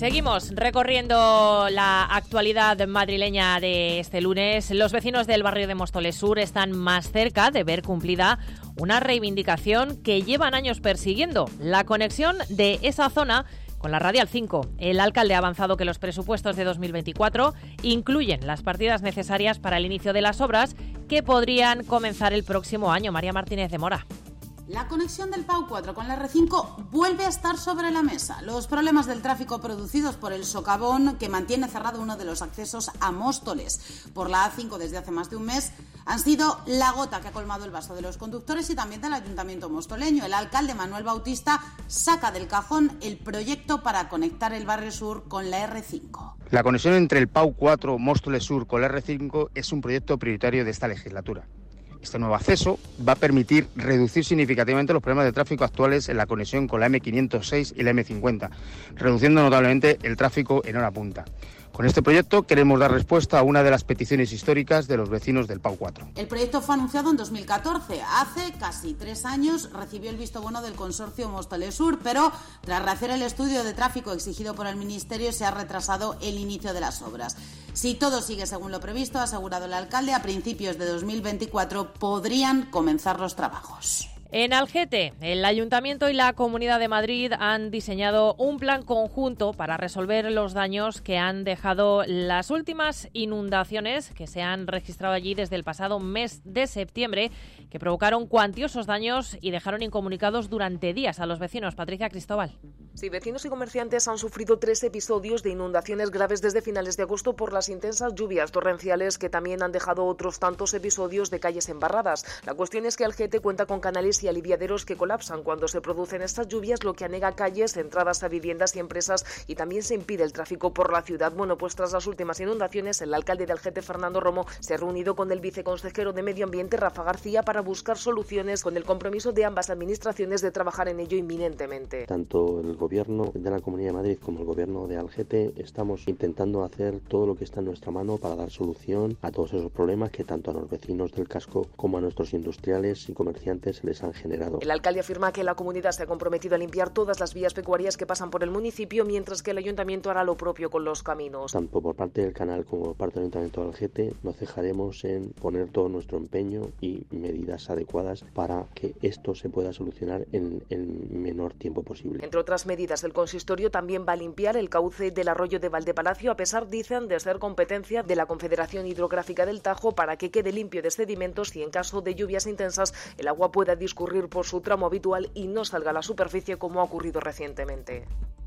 Seguimos recorriendo la actualidad madrileña de este lunes. Los vecinos del barrio de Móstoles Sur están más cerca de ver cumplida una reivindicación que llevan años persiguiendo: la conexión de esa zona con la Radial 5. El alcalde ha avanzado que los presupuestos de 2024 incluyen las partidas necesarias para el inicio de las obras, que podrían comenzar el próximo año. María Martínez de Mora. La conexión del PAU 4 con la R5 vuelve a estar sobre la mesa. Los problemas del tráfico producidos por el socavón, que mantiene cerrado uno de los accesos a Móstoles por la A5 desde hace más de un mes, han sido la gota que ha colmado el vaso de los conductores y también del Ayuntamiento mostoleño. El alcalde Manuel Bautista saca del cajón el proyecto para conectar el barrio sur con la R5. La conexión entre el PAU 4 Móstoles Sur con la R5 es un proyecto prioritario de esta legislatura. Este nuevo acceso va a permitir reducir significativamente los problemas de tráfico actuales en la conexión con la M506 y la M50, reduciendo notablemente el tráfico en hora punta. Con este proyecto queremos dar respuesta a una de las peticiones históricas de los vecinos del PAU 4. El proyecto fue anunciado en 2014. Hace casi 3 años recibió el visto bueno del consorcio Móstoles Sur, pero tras rehacer el estudio de tráfico exigido por el Ministerio se ha retrasado el inicio de las obras. Si todo sigue según lo previsto, ha asegurado el alcalde, a principios de 2024 podrían comenzar los trabajos. En Algete, el Ayuntamiento y la Comunidad de Madrid han diseñado un plan conjunto para resolver los daños que han dejado las últimas inundaciones que se han registrado allí desde el pasado mes de septiembre, que provocaron cuantiosos daños y dejaron incomunicados durante días a los vecinos. Patricia Cristóbal. Sí, vecinos y comerciantes han sufrido 3 episodios de inundaciones graves desde finales de agosto por las intensas lluvias torrenciales, que también han dejado otros tantos episodios de calles embarradas. La cuestión es que Algete cuenta con canales y aliviaderos que colapsan cuando se producen estas lluvias, lo que anega calles, entradas a viviendas y empresas, y también se impide el tráfico por la ciudad. Bueno, pues tras las últimas inundaciones, el alcalde de Algete, Fernando Romo, se ha reunido con el viceconsejero de Medio Ambiente, Rafa García, para buscar soluciones, con el compromiso de ambas administraciones de trabajar en ello inminentemente. Tanto el Gobierno de la Comunidad de Madrid como el Gobierno de Algete estamos intentando hacer todo lo que está en nuestra mano para dar solución a todos esos problemas que tanto a los vecinos del casco como a nuestros industriales y comerciantes les han generado. El alcalde afirma que la comunidad se ha comprometido a limpiar todas las vías pecuarias que pasan por el municipio, mientras que el ayuntamiento hará lo propio con los caminos. Tanto por parte del canal como por parte del Ayuntamiento de Algete nos cejaremos en poner todo nuestro empeño y medidas adecuadas para que esto se pueda solucionar en el menor tiempo posible. Entre otras medidas, el consistorio también va a limpiar el cauce del arroyo de Valdepalacio, a pesar, dicen, de ser competencia de la Confederación Hidrográfica del Tajo, para que quede limpio de sedimentos y en caso de lluvias intensas el agua pueda discurrir por su tramo habitual y no salga a la superficie, como ha ocurrido recientemente.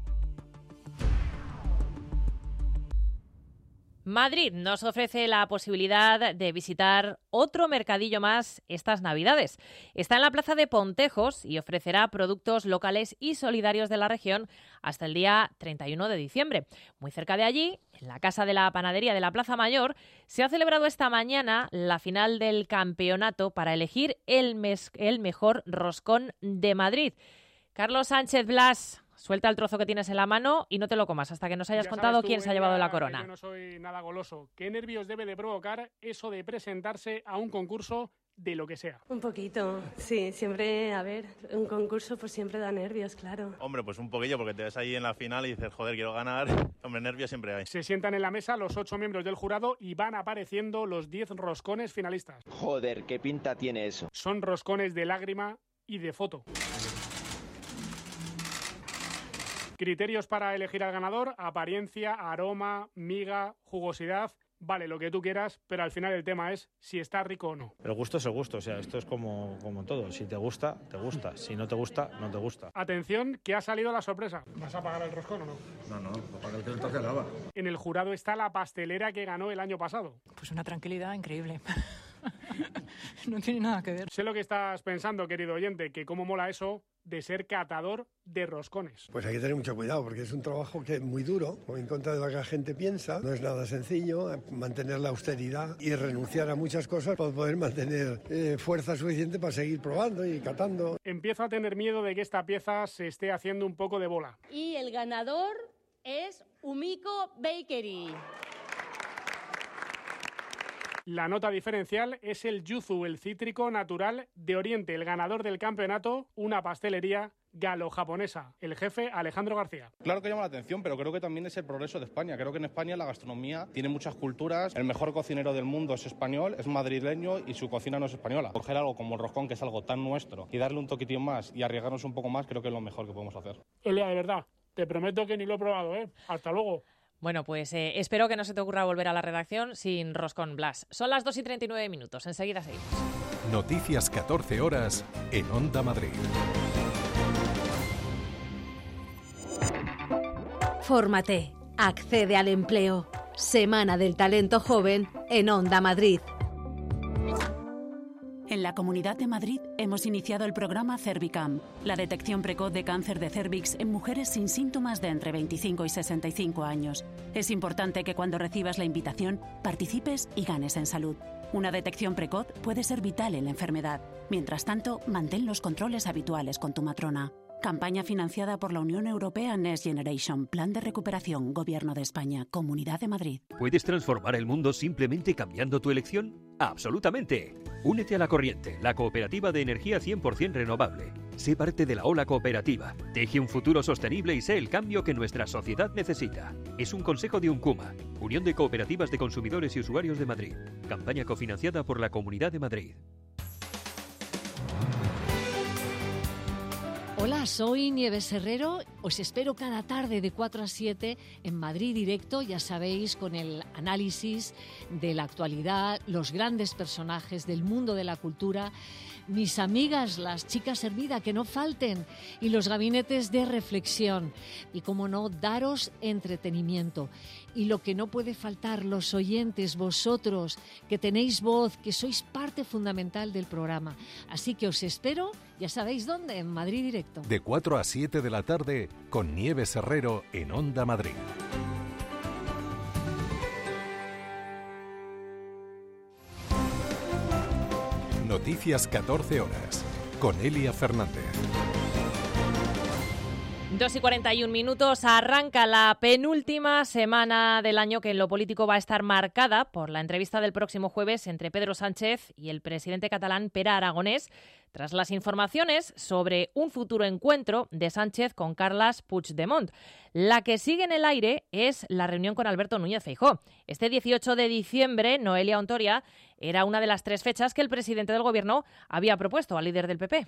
Madrid nos ofrece la posibilidad de visitar otro mercadillo más estas Navidades. Está en la Plaza de Pontejos y ofrecerá productos locales y solidarios de la región hasta el día 31 de diciembre. Muy cerca de allí, en la Casa de la Panadería de la Plaza Mayor, se ha celebrado esta mañana la final del campeonato para elegir el mejor roscón de Madrid. Carlos Sánchez Blas, suelta el trozo que tienes en la mano y no te lo comas hasta que nos hayas contado quién se ha llevado la corona. Yo no soy nada goloso. ¿Qué nervios debe de provocar eso de presentarse a un concurso de lo que sea? Un poquito, sí. Siempre, a ver, un concurso pues siempre da nervios, claro. Hombre, pues un poquillo, porque te ves ahí en la final y dices, joder, quiero ganar. Hombre, nervios siempre hay. Se sientan en la mesa los 8 miembros del jurado y van apareciendo los 10 roscones finalistas. Joder, qué pinta tiene eso. Son roscones de lágrima y de foto. Criterios para elegir al ganador: apariencia, aroma, miga, jugosidad. Vale, lo que tú quieras, pero al final el tema es si está rico o no. El gusto es el gusto, o sea, esto es como todo. Si te gusta, te gusta. Si no te gusta, no te gusta. Atención, que ha salido la sorpresa. ¿Vas a pagar el roscón o no? No, para que el toque lava. En el jurado está la pastelera que ganó el año pasado. Pues una tranquilidad increíble. No tiene nada que ver. Sé lo que estás pensando, querido oyente, que cómo mola eso de ser catador de roscones. Pues hay que tener mucho cuidado, porque es un trabajo que es muy duro, en contra de lo que la gente piensa. No es nada sencillo mantener la austeridad y renunciar a muchas cosas para poder mantener fuerza suficiente para seguir probando y catando. Empiezo a tener miedo de que esta pieza se esté haciendo un poco de bola. Y el ganador es Umiko Bakery. La nota diferencial es el yuzu, el cítrico natural de Oriente, el ganador del campeonato, una pastelería galo-japonesa, el jefe Alejandro García. Claro que llama la atención, pero creo que también es el progreso de España. Creo que en España la gastronomía tiene muchas culturas, el mejor cocinero del mundo es español, es madrileño y su cocina no es española. Coger algo como el roscón, que es algo tan nuestro, y darle un toquitín más y arriesgarnos un poco más, creo que es lo mejor que podemos hacer. Elia, de verdad, te prometo que ni lo he probado, ¿eh? Hasta luego. Bueno, pues espero que no se te ocurra volver a la redacción sin roscón, Blas. Son las 2:39, enseguida seguimos. Noticias 14 horas en Onda Madrid. Fórmate, accede al empleo. Semana del Talento Joven en Onda Madrid. En la Comunidad de Madrid hemos iniciado el programa Cervicam, la detección precoz de cáncer de cérvix en mujeres sin síntomas de entre 25 y 65 años. Es importante que cuando recibas la invitación participes y ganes en salud. Una detección precoz puede ser vital en la enfermedad. Mientras tanto, mantén los controles habituales con tu matrona. Campaña financiada por la Unión Europea Next Generation, Plan de Recuperación, Gobierno de España, Comunidad de Madrid. ¿Puedes transformar el mundo simplemente cambiando tu elección? ¡Absolutamente! Únete a La Corriente, la cooperativa de energía 100% renovable. Sé parte de la ola cooperativa. Teje un futuro sostenible y sé el cambio que nuestra sociedad necesita. Es un consejo de UNCUMA, Unión de Cooperativas de Consumidores y Usuarios de Madrid. Campaña cofinanciada por la Comunidad de Madrid. Hola, soy Nieves Herrero. Os espero cada tarde de 4 a 7 en Madrid Directo, ya sabéis, con el análisis de la actualidad, los grandes personajes del mundo de la cultura, mis amigas, las chicas Hermida, que no falten, y los gabinetes de reflexión. Y, como no, daros entretenimiento. Y lo que no puede faltar, los oyentes, vosotros, que tenéis voz, que sois parte fundamental del programa. Así que os espero, ya sabéis dónde, en Madrid Directo. De 4 a 7 de la tarde, con Nieves Herrero en Onda Madrid. Noticias 14 horas, con Elia Fernández. 2:41, arranca la penúltima semana del año que en lo político va a estar marcada por la entrevista del próximo jueves entre Pedro Sánchez y el presidente catalán Pere Aragonès, tras las informaciones sobre un futuro encuentro de Sánchez con Carles Puigdemont. La que sigue en el aire es la reunión con Alberto Núñez Feijóo. Este 18 de diciembre, Noelia Ontoria, era una de las 3 fechas que el presidente del Gobierno había propuesto al líder del PP.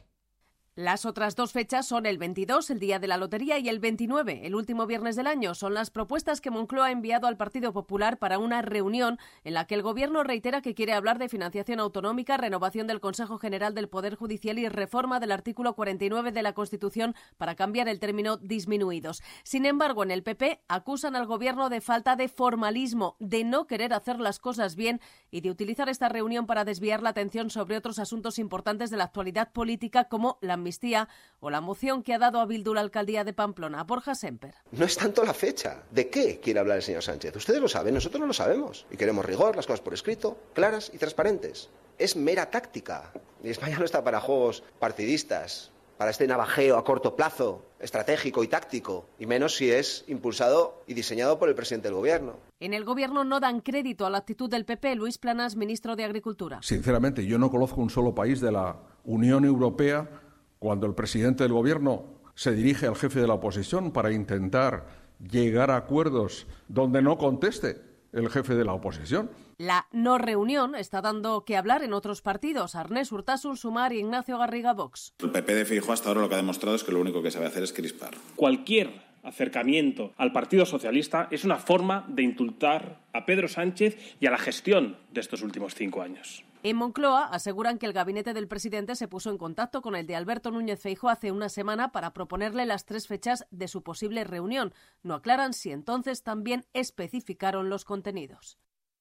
Las otras 2 fechas son el 22, el día de la lotería, y el 29, el último viernes del año. Son las propuestas que Moncloa ha enviado al Partido Popular para una reunión en la que el Gobierno reitera que quiere hablar de financiación autonómica, renovación del Consejo General del Poder Judicial y reforma del artículo 49 de la Constitución para cambiar el término disminuidos. Sin embargo, en el PP acusan al Gobierno de falta de formalismo, de no querer hacer las cosas bien y de utilizar esta reunión para desviar la atención sobre otros asuntos importantes de la actualidad política, como la amnistía o la moción que ha dado a Bildu la alcaldía de Pamplona. Borja Semper. No es tanto la fecha. ¿De qué quiere hablar el señor Sánchez? Ustedes lo saben, nosotros no lo sabemos. Y queremos rigor, las cosas por escrito, claras y transparentes. Es mera táctica. Y España no está para juegos partidistas, para este navajeo a corto plazo, estratégico y táctico, y menos si es impulsado y diseñado por el presidente del Gobierno. En el Gobierno no dan crédito a la actitud del PP. Luis Planas, ministro de Agricultura. Sinceramente, yo no conozco un solo país de la Unión Europea cuando el presidente del Gobierno se dirige al jefe de la oposición para intentar llegar a acuerdos donde no conteste el jefe de la oposición. La no reunión está dando que hablar en otros partidos. Arnés Urtasun, Sumar y Ignacio Garriga, Vox. El PP de Feijóo hasta ahora lo que ha demostrado es que lo único que sabe hacer es crispar. Cualquier acercamiento al Partido Socialista es una forma de indultar a Pedro Sánchez y a la gestión de estos últimos 5 años. En Moncloa aseguran que el gabinete del presidente se puso en contacto con el de Alberto Núñez Feijóo hace una semana para proponerle las 3 fechas de su posible reunión. No aclaran si entonces también especificaron los contenidos.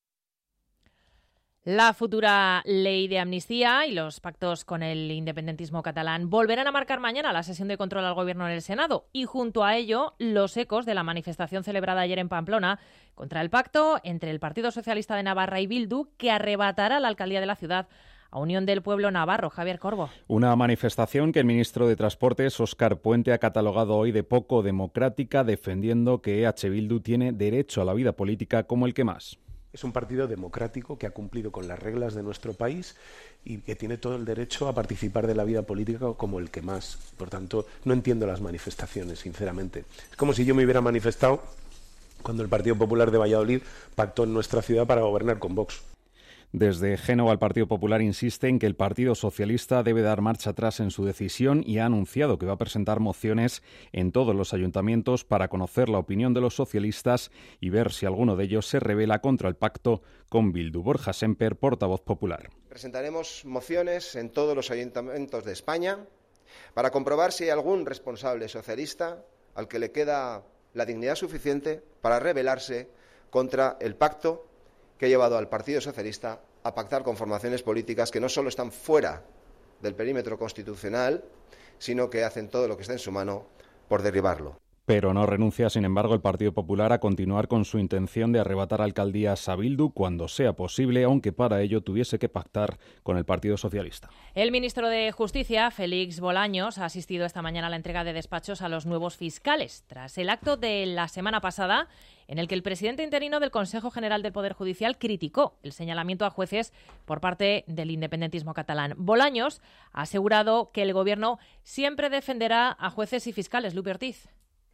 La futura ley de amnistía y los pactos con el independentismo catalán volverán a marcar mañana la sesión de control al Gobierno en el Senado y junto a ello los ecos de la manifestación celebrada ayer en Pamplona contra el pacto entre el Partido Socialista de Navarra y Bildu que arrebatará la alcaldía de la ciudad a Unión del Pueblo Navarro. Javier Corbo. Una manifestación que el ministro de Transportes, Óscar Puente, ha catalogado hoy de poco democrática, defendiendo que EH Bildu tiene derecho a la vida política como el que más. Es un partido democrático que ha cumplido con las reglas de nuestro país y que tiene todo el derecho a participar de la vida política como el que más. Por tanto, no entiendo las manifestaciones, sinceramente. Es como si yo me hubiera manifestado cuando el Partido Popular de Valladolid pactó en nuestra ciudad para gobernar con Vox. Desde Génova, el Partido Popular insiste en que el Partido Socialista debe dar marcha atrás en su decisión y ha anunciado que va a presentar mociones en todos los ayuntamientos para conocer la opinión de los socialistas y ver si alguno de ellos se rebela contra el pacto con Bildu. Borja Semper, portavoz popular. Presentaremos mociones en todos los ayuntamientos de España para comprobar si hay algún responsable socialista al que le queda la dignidad suficiente para rebelarse contra el pacto que ha llevado al Partido Socialista a pactar con formaciones políticas que no solo están fuera del perímetro constitucional, sino que hacen todo lo que está en su mano por derribarlo. Pero no renuncia, sin embargo, el Partido Popular a continuar con su intención de arrebatar alcaldías a Bildu cuando sea posible, aunque para ello tuviese que pactar con el Partido Socialista. El ministro de Justicia, Félix Bolaños, ha asistido esta mañana a la entrega de despachos a los nuevos fiscales, tras el acto de la semana pasada en el que el presidente interino del Consejo General del Poder Judicial criticó el señalamiento a jueces por parte del independentismo catalán. Bolaños ha asegurado que el Gobierno siempre defenderá a jueces y fiscales. Lupi Ortiz.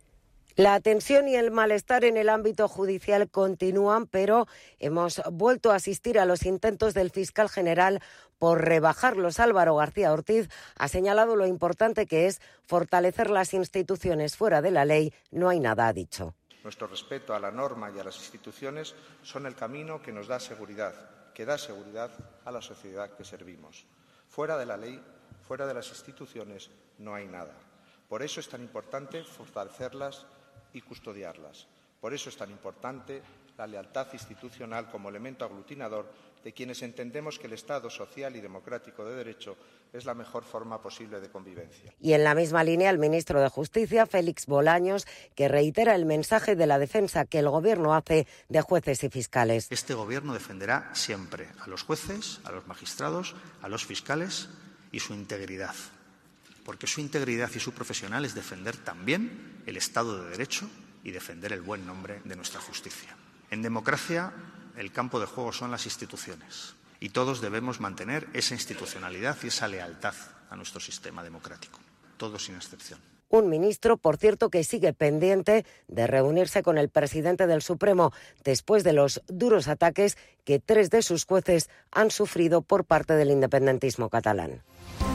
La tensión y el malestar en el ámbito judicial continúan, pero hemos vuelto a asistir a los intentos del fiscal general por rebajarlos. Álvaro García Ortiz ha señalado lo importante que es fortalecer las instituciones. Fuera de la ley no hay nada, ha dicho. Nuestro respeto a la norma y a las instituciones son el camino que nos da seguridad, que da seguridad a la sociedad que servimos. Fuera de la ley, fuera de las instituciones, no hay nada. Por eso es tan importante fortalecerlas y custodiarlas. Por eso es tan importante la lealtad institucional como elemento aglutinador de quienes entendemos que el Estado social y democrático de derecho es la mejor forma posible de convivencia. Y en la misma línea, el ministro de Justicia, Félix Bolaños, que reitera el mensaje de la defensa que el Gobierno hace de jueces y fiscales. Este Gobierno defenderá siempre a los jueces, a los magistrados, a los fiscales y su integridad. Porque su integridad y su profesional es defender también el Estado de Derecho y defender el buen nombre de nuestra justicia. En democracia, el campo de juego son las instituciones y todos debemos mantener esa institucionalidad y esa lealtad a nuestro sistema democrático, todos sin excepción. Un ministro, por cierto, que sigue pendiente de reunirse con el presidente del Supremo después de los duros ataques que 3 de sus jueces han sufrido por parte del independentismo catalán.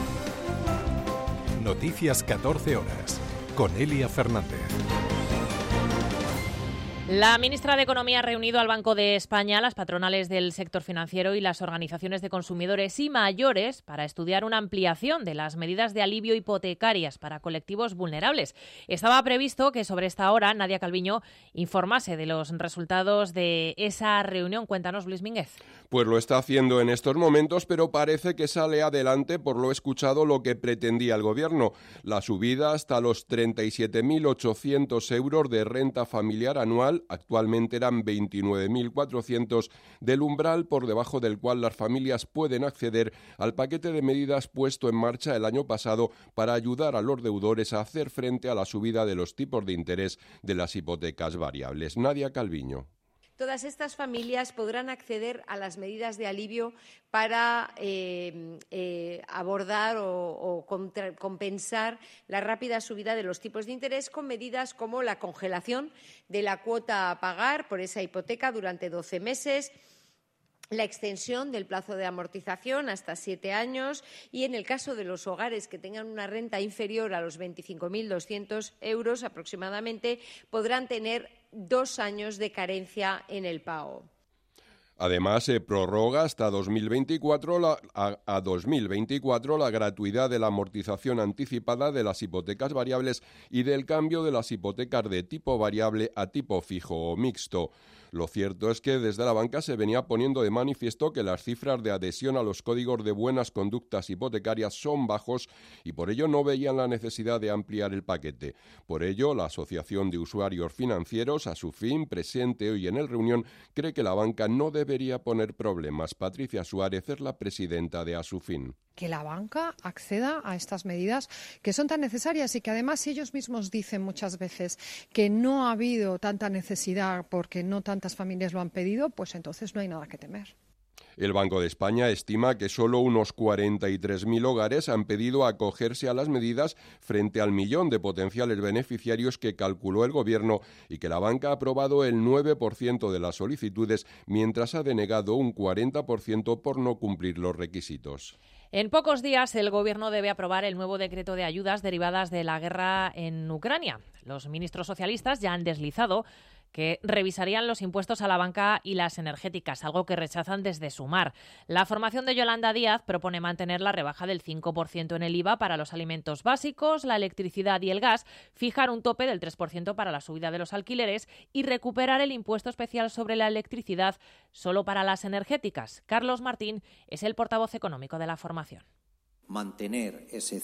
Noticias 14 horas, con Elia Fernández. La ministra de Economía ha reunido al Banco de España, las patronales del sector financiero y las organizaciones de consumidores y mayores para estudiar una ampliación de las medidas de alivio hipotecarias para colectivos vulnerables. Estaba previsto que sobre esta hora Nadia Calviño informase de los resultados de esa reunión. Cuéntanos, Luis Mínguez. Pues lo está haciendo en estos momentos, pero parece que sale adelante, por lo escuchado, lo que pretendía el Gobierno, la subida hasta los 37.800 euros de renta familiar anual. Actualmente eran 29.400 del umbral por debajo del cual las familias pueden acceder al paquete de medidas puesto en marcha el año pasado para ayudar a los deudores a hacer frente a la subida de los tipos de interés de las hipotecas variables. Nadia Calviño. Todas estas familias podrán acceder a las medidas de alivio para abordar o compensar la rápida subida de los tipos de interés con medidas como la congelación de la cuota a pagar por esa hipoteca durante 12 meses, la extensión del plazo de amortización hasta 7 años y, en el caso de los hogares que tengan una renta inferior a los 25.200 euros aproximadamente, podrán tener 2 años de carencia en el pago. Además, se prorroga hasta 2024 la gratuidad de la amortización anticipada de las hipotecas variables y del cambio de las hipotecas de tipo variable a tipo fijo o mixto. Lo cierto es que desde la banca se venía poniendo de manifiesto que las cifras de adhesión a los códigos de buenas conductas hipotecarias son bajos y por ello no veían la necesidad de ampliar el paquete. Por ello, la Asociación de Usuarios Financieros, ASUFIN, presente hoy en el reunión, cree que la banca no debería poner problemas. Patricia Suárez es la presidenta de ASUFIN. que la banca acceda a estas medidas que son tan necesarias y que además ellos mismos dicen muchas veces que no ha habido tanta necesidad porque no tantas familias lo han pedido, pues entonces no hay nada que temer. El Banco de España estima que solo unos 43.000 hogares han pedido acogerse a las medidas frente al millón de potenciales beneficiarios que calculó el Gobierno y que la banca ha aprobado el 9% de las solicitudes, mientras ha denegado un 40% por no cumplir los requisitos. En pocos días el Gobierno debe aprobar el nuevo decreto de ayudas derivadas de la guerra en Ucrania. Los ministros socialistas ya han deslizado que revisarían los impuestos a la banca y las energéticas, algo que rechazan desde Sumar. La formación de Yolanda Díaz propone mantener la rebaja del 5% en el IVA para los alimentos básicos, la electricidad y el gas, fijar un tope del 3% para la subida de los alquileres y recuperar el impuesto especial sobre la electricidad solo para las energéticas. Carlos Martín es el portavoz económico de la formación. Mantener ese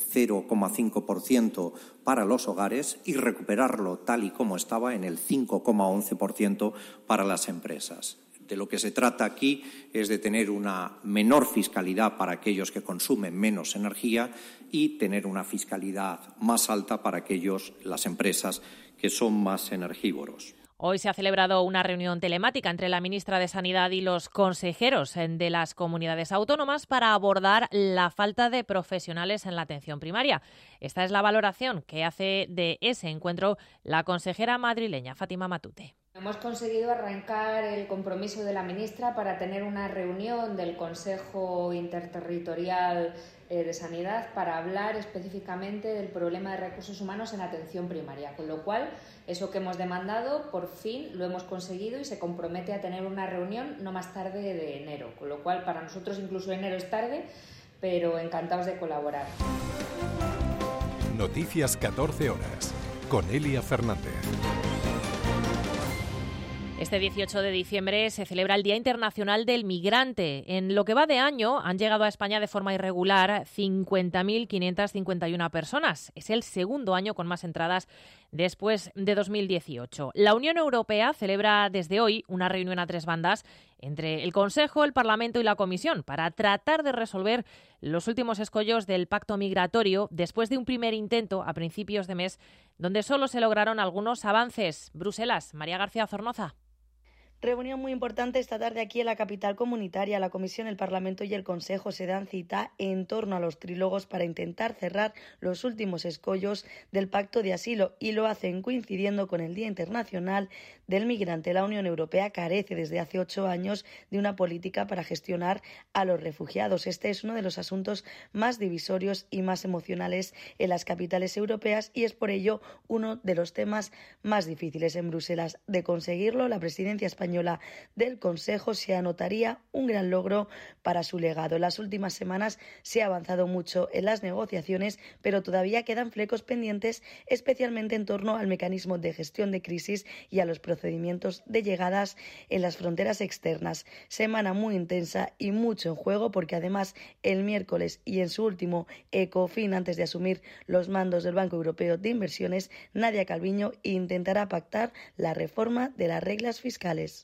0,5% para los hogares y recuperarlo tal y como estaba en el 5,11% para las empresas. De lo que se trata aquí es de tener una menor fiscalidad para aquellos que consumen menos energía y tener una fiscalidad más alta para las empresas que son más energívoros. Hoy se ha celebrado una reunión telemática entre la ministra de Sanidad y los consejeros de las comunidades autónomas para abordar la falta de profesionales en la atención primaria. Esta es la valoración que hace de ese encuentro la consejera madrileña Fátima Matute. Hemos conseguido arrancar el compromiso de la ministra para tener una reunión del Consejo Interterritorial de Sanidad para hablar específicamente del problema de recursos humanos en atención primaria, con lo cual eso que hemos demandado por fin lo hemos conseguido y se compromete a tener una reunión no más tarde de enero, con lo cual para nosotros incluso enero es tarde, pero encantados de colaborar. Noticias 14 horas con Elia Fernández. Este 18 de diciembre se celebra el Día Internacional del Migrante. En lo que va de año han llegado a España de forma irregular 50.551 personas. Es el segundo año con más entradas después de 2018. La Unión Europea celebra desde hoy una reunión a tres bandas entre el Consejo, el Parlamento y la Comisión para tratar de resolver los últimos escollos del pacto migratorio después de un primer intento a principios de mes donde solo se lograron algunos avances. Bruselas, María García Zornoza. Reunión muy importante esta tarde aquí en la capital comunitaria. La Comisión, el Parlamento y el Consejo se dan cita en torno a los trílogos para intentar cerrar los últimos escollos del pacto de asilo y lo hacen coincidiendo con el Día Internacional del Migrante. La Unión Europea carece desde hace 8 años de una política para gestionar a los refugiados. Este es uno de los asuntos más divisorios y más emocionales en las capitales europeas y es por ello uno de los temas más difíciles en Bruselas. De conseguirlo, la presidencia española del Consejo se anotaría un gran logro para su legado. En las últimas semanas se ha avanzado mucho en las negociaciones, pero todavía quedan flecos pendientes, especialmente en torno al mecanismo de gestión de crisis y a los procedimientos de llegadas en las fronteras externas. Semana muy intensa y mucho en juego porque además el miércoles y en su último Ecofin, antes de asumir los mandos del Banco Europeo de Inversiones, Nadia Calviño intentará pactar la reforma de las reglas fiscales.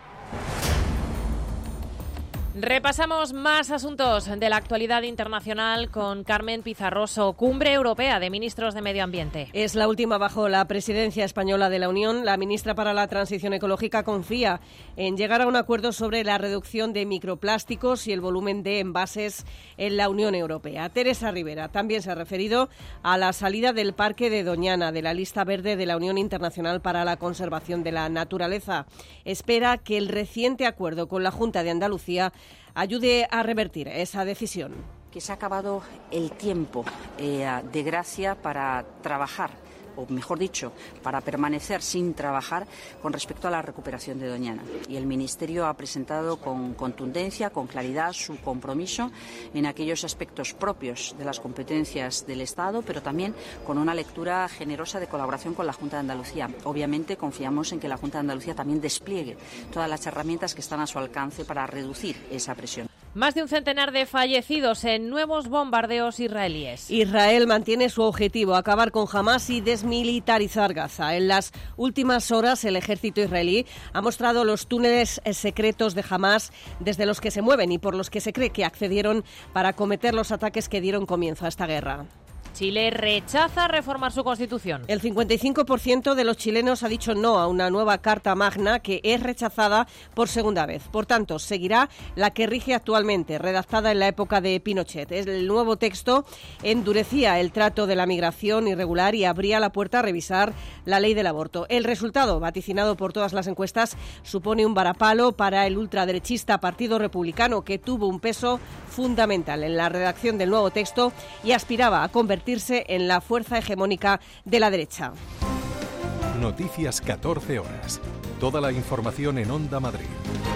Repasamos más asuntos de la actualidad internacional con Carmen Pizarroso. Cumbre Europea de Ministros de Medio Ambiente. Es la última bajo la presidencia española de la Unión. La ministra para la Transición Ecológica confía en llegar a un acuerdo sobre la reducción de microplásticos y el volumen de envases en la Unión Europea. Teresa Rivera también se ha referido a la salida del Parque de Doñana de la lista verde de la Unión Internacional para la Conservación de la Naturaleza. Espera que el reciente acuerdo con la Junta de Andalucía ayude a revertir esa decisión. Que se ha acabado el tiempo de gracia para trabajar, o mejor dicho, para permanecer sin trabajar con respecto a la recuperación de Doñana. Y el Ministerio ha presentado con contundencia, con claridad, su compromiso en aquellos aspectos propios de las competencias del Estado, pero también con una lectura generosa de colaboración con la Junta de Andalucía. Obviamente confiamos en que la Junta de Andalucía también despliegue todas las herramientas que están a su alcance para reducir esa presión. Más de un centenar de fallecidos en nuevos bombardeos israelíes. Israel mantiene su objetivo, acabar con Hamás y desmilitarizar Gaza. En las últimas horas, el ejército israelí ha mostrado los túneles secretos de Hamás desde los que se mueven y por los que se cree que accedieron para acometer los ataques que dieron comienzo a esta guerra. Chile rechaza reformar su constitución. El 55% de los chilenos ha dicho no a una nueva Carta Magna que es rechazada por segunda vez. Por tanto, seguirá la que rige actualmente, redactada en la época de Pinochet. El nuevo texto endurecía el trato de la migración irregular y abría la puerta a revisar la ley del aborto. El resultado, vaticinado por todas las encuestas, supone un varapalo para el ultraderechista Partido Republicano, que tuvo un peso fundamental en la redacción del nuevo texto y aspiraba a convertirse en la fuerza hegemónica de la derecha. Noticias 14 horas. Toda la información en Onda Madrid.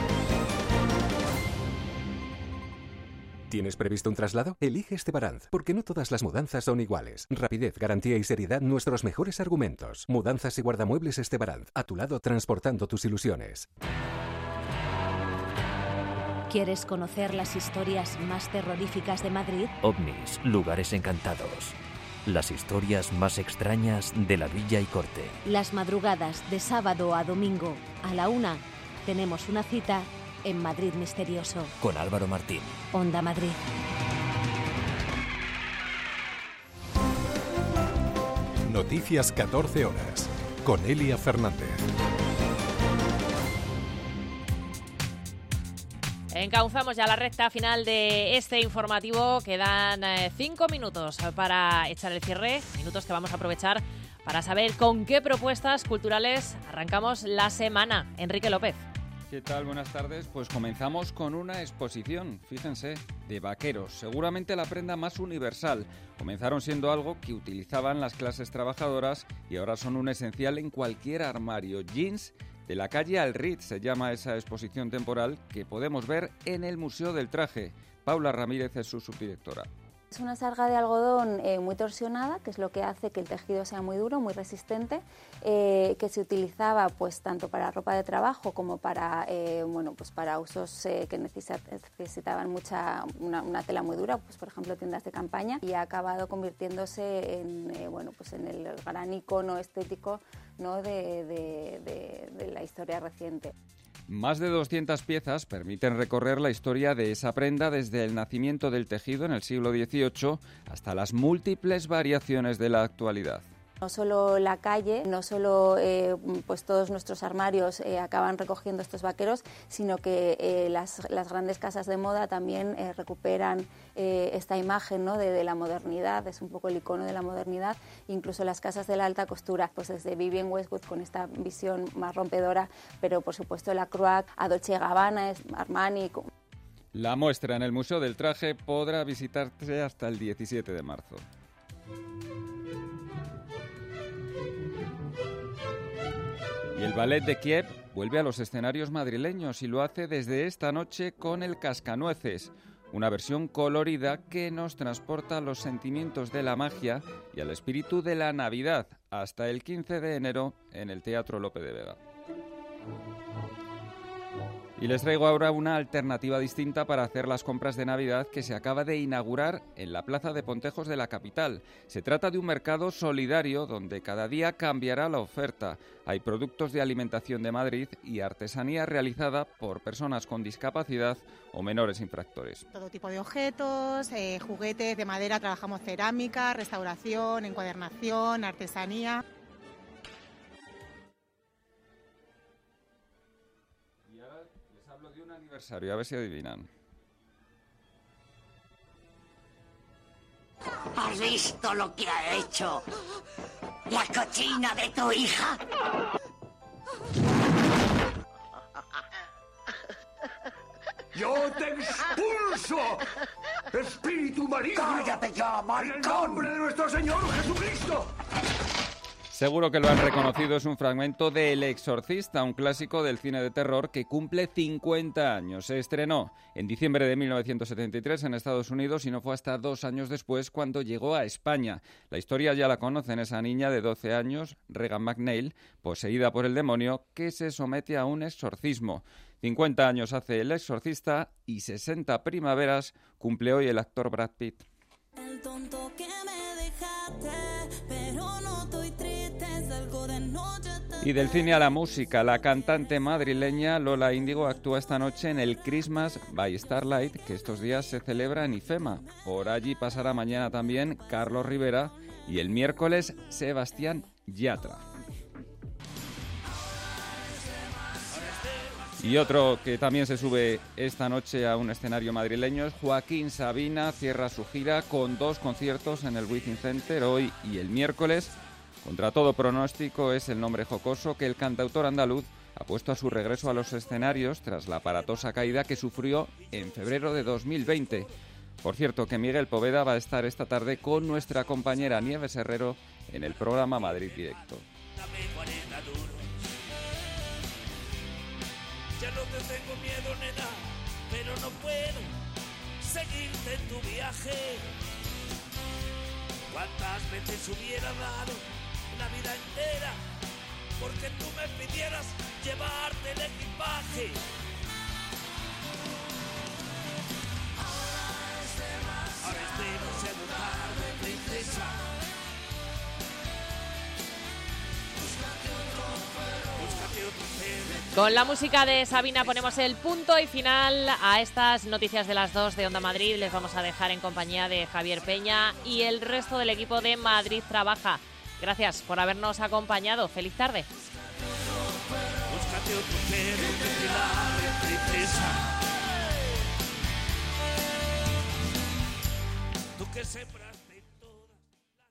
¿Tienes previsto un traslado? Elige Estebaranz, porque no todas las mudanzas son iguales. Rapidez, garantía y seriedad, nuestros mejores argumentos. Mudanzas y guardamuebles Estebaranz, a tu lado transportando tus ilusiones. ¿Quieres conocer las historias más terroríficas de Madrid? OVNIs, lugares encantados. Las historias más extrañas de la Villa y Corte. Las madrugadas de sábado a domingo a la 1 tenemos una cita en Madrid Misterioso. Con Álvaro Martín. Onda Madrid. Noticias 14 horas. Con Elia Fernández. Encauzamos ya la recta final de este informativo. Quedan 5 minutos para echar el cierre, minutos que vamos a aprovechar para saber con qué propuestas culturales arrancamos la semana. Enrique López. ¿Qué tal? Buenas tardes. Pues comenzamos con una exposición, fíjense, de vaqueros, seguramente la prenda más universal. Comenzaron siendo algo que utilizaban las clases trabajadoras y ahora son un esencial en cualquier armario. Jeans de la calle al Ritz se llama esa exposición temporal que podemos ver en el Museo del Traje. Paula Ramírez es su subdirectora. Es una sarga de algodón muy torsionada, que es lo que hace que el tejido sea muy duro, muy resistente, que se utilizaba pues tanto para ropa de trabajo como para pues para usos que necesitaban una tela muy dura, pues por ejemplo tiendas de campaña, y ha acabado convirtiéndose en en el gran icono estético, ¿no?, de la historia reciente. Más de 200 piezas permiten recorrer la historia de esa prenda desde el nacimiento del tejido en el siglo XVIII hasta las múltiples variaciones de la actualidad. No solo la calle, no solo pues todos nuestros armarios acaban recogiendo estos vaqueros, sino que las grandes casas de moda también recuperan esta imagen, ¿no?, de la modernidad, es un poco el icono de la modernidad. Incluso las casas de la alta costura, pues desde Vivienne Westwood con esta visión más rompedora, pero por supuesto la Croix, a Dolce & Gabbana, Armani. La muestra en el Museo del Traje podrá visitarse hasta el 17 de marzo. Y el Ballet de Kiev vuelve a los escenarios madrileños y lo hace desde esta noche con el Cascanueces, una versión colorida que nos transporta a los sentimientos de la magia y al espíritu de la Navidad hasta el 15 de enero en el Teatro Lope de Vega. Y les traigo ahora una alternativa distinta para hacer las compras de Navidad que se acaba de inaugurar en la Plaza de Pontejos de la capital. Se trata de un mercado solidario donde cada día cambiará la oferta. Hay productos de alimentación de Madrid y artesanía realizada por personas con discapacidad o menores infractores. Todo tipo de objetos, juguetes de madera, trabajamos cerámica, restauración, encuadernación, artesanía. De un aniversario, a ver si adivinan. ¿Has visto lo que ha hecho la cochina de tu hija? ¡Yo te expulso! ¡Espíritu maligno! ¡Cállate ya, maricón! ¡En el nombre de nuestro Señor Jesucristo! Seguro que lo han reconocido, es un fragmento de El Exorcista, un clásico del cine de terror que cumple 50 años. Se estrenó en diciembre de 1973 en Estados Unidos y no fue hasta 2 años después cuando llegó a España. La historia ya la conocen, esa niña de 12 años, Regan McNeil, poseída por el demonio, que se somete a un exorcismo. 50 años hace El Exorcista y 60 primaveras cumple hoy el actor Brad Pitt. El tonto que me dejaste, pero no estoy triste, salgo de noche. Y del cine a la música, la cantante madrileña Lola Índigo actúa esta noche en el Christmas by Starlight, que estos días se celebra en IFEMA. Por allí pasará mañana también Carlos Rivera y el miércoles Sebastián Yatra. Y otro que también se sube esta noche a un escenario madrileño es Joaquín Sabina. Cierra su gira con 2 conciertos en el Wizzing Center hoy y el miércoles. Contra todo pronóstico es el nombre jocoso que el cantautor andaluz ha puesto a su regreso a los escenarios tras la aparatosa caída que sufrió en febrero de 2020. Por cierto, que Miguel Poveda va a estar esta tarde con nuestra compañera Nieves Herrero en el programa Madrid Directo. Ya no te tengo miedo, nena, pero no puedo seguirte en tu viaje. ¿Cuántas veces hubiera dado la vida entera porque tú me pidieras llevarte el equipaje? Ahora es demasiado tarde, princesa. Búscate otro pelo. Con la música de Sabina ponemos el punto y final a estas noticias de las 2 de Onda Madrid. Les vamos a dejar en compañía de Javier Peña y el resto del equipo de Madrid Trabaja. Gracias por habernos acompañado. Feliz tarde. Búscate otro perro que te ladre, princesa. Tú que siempre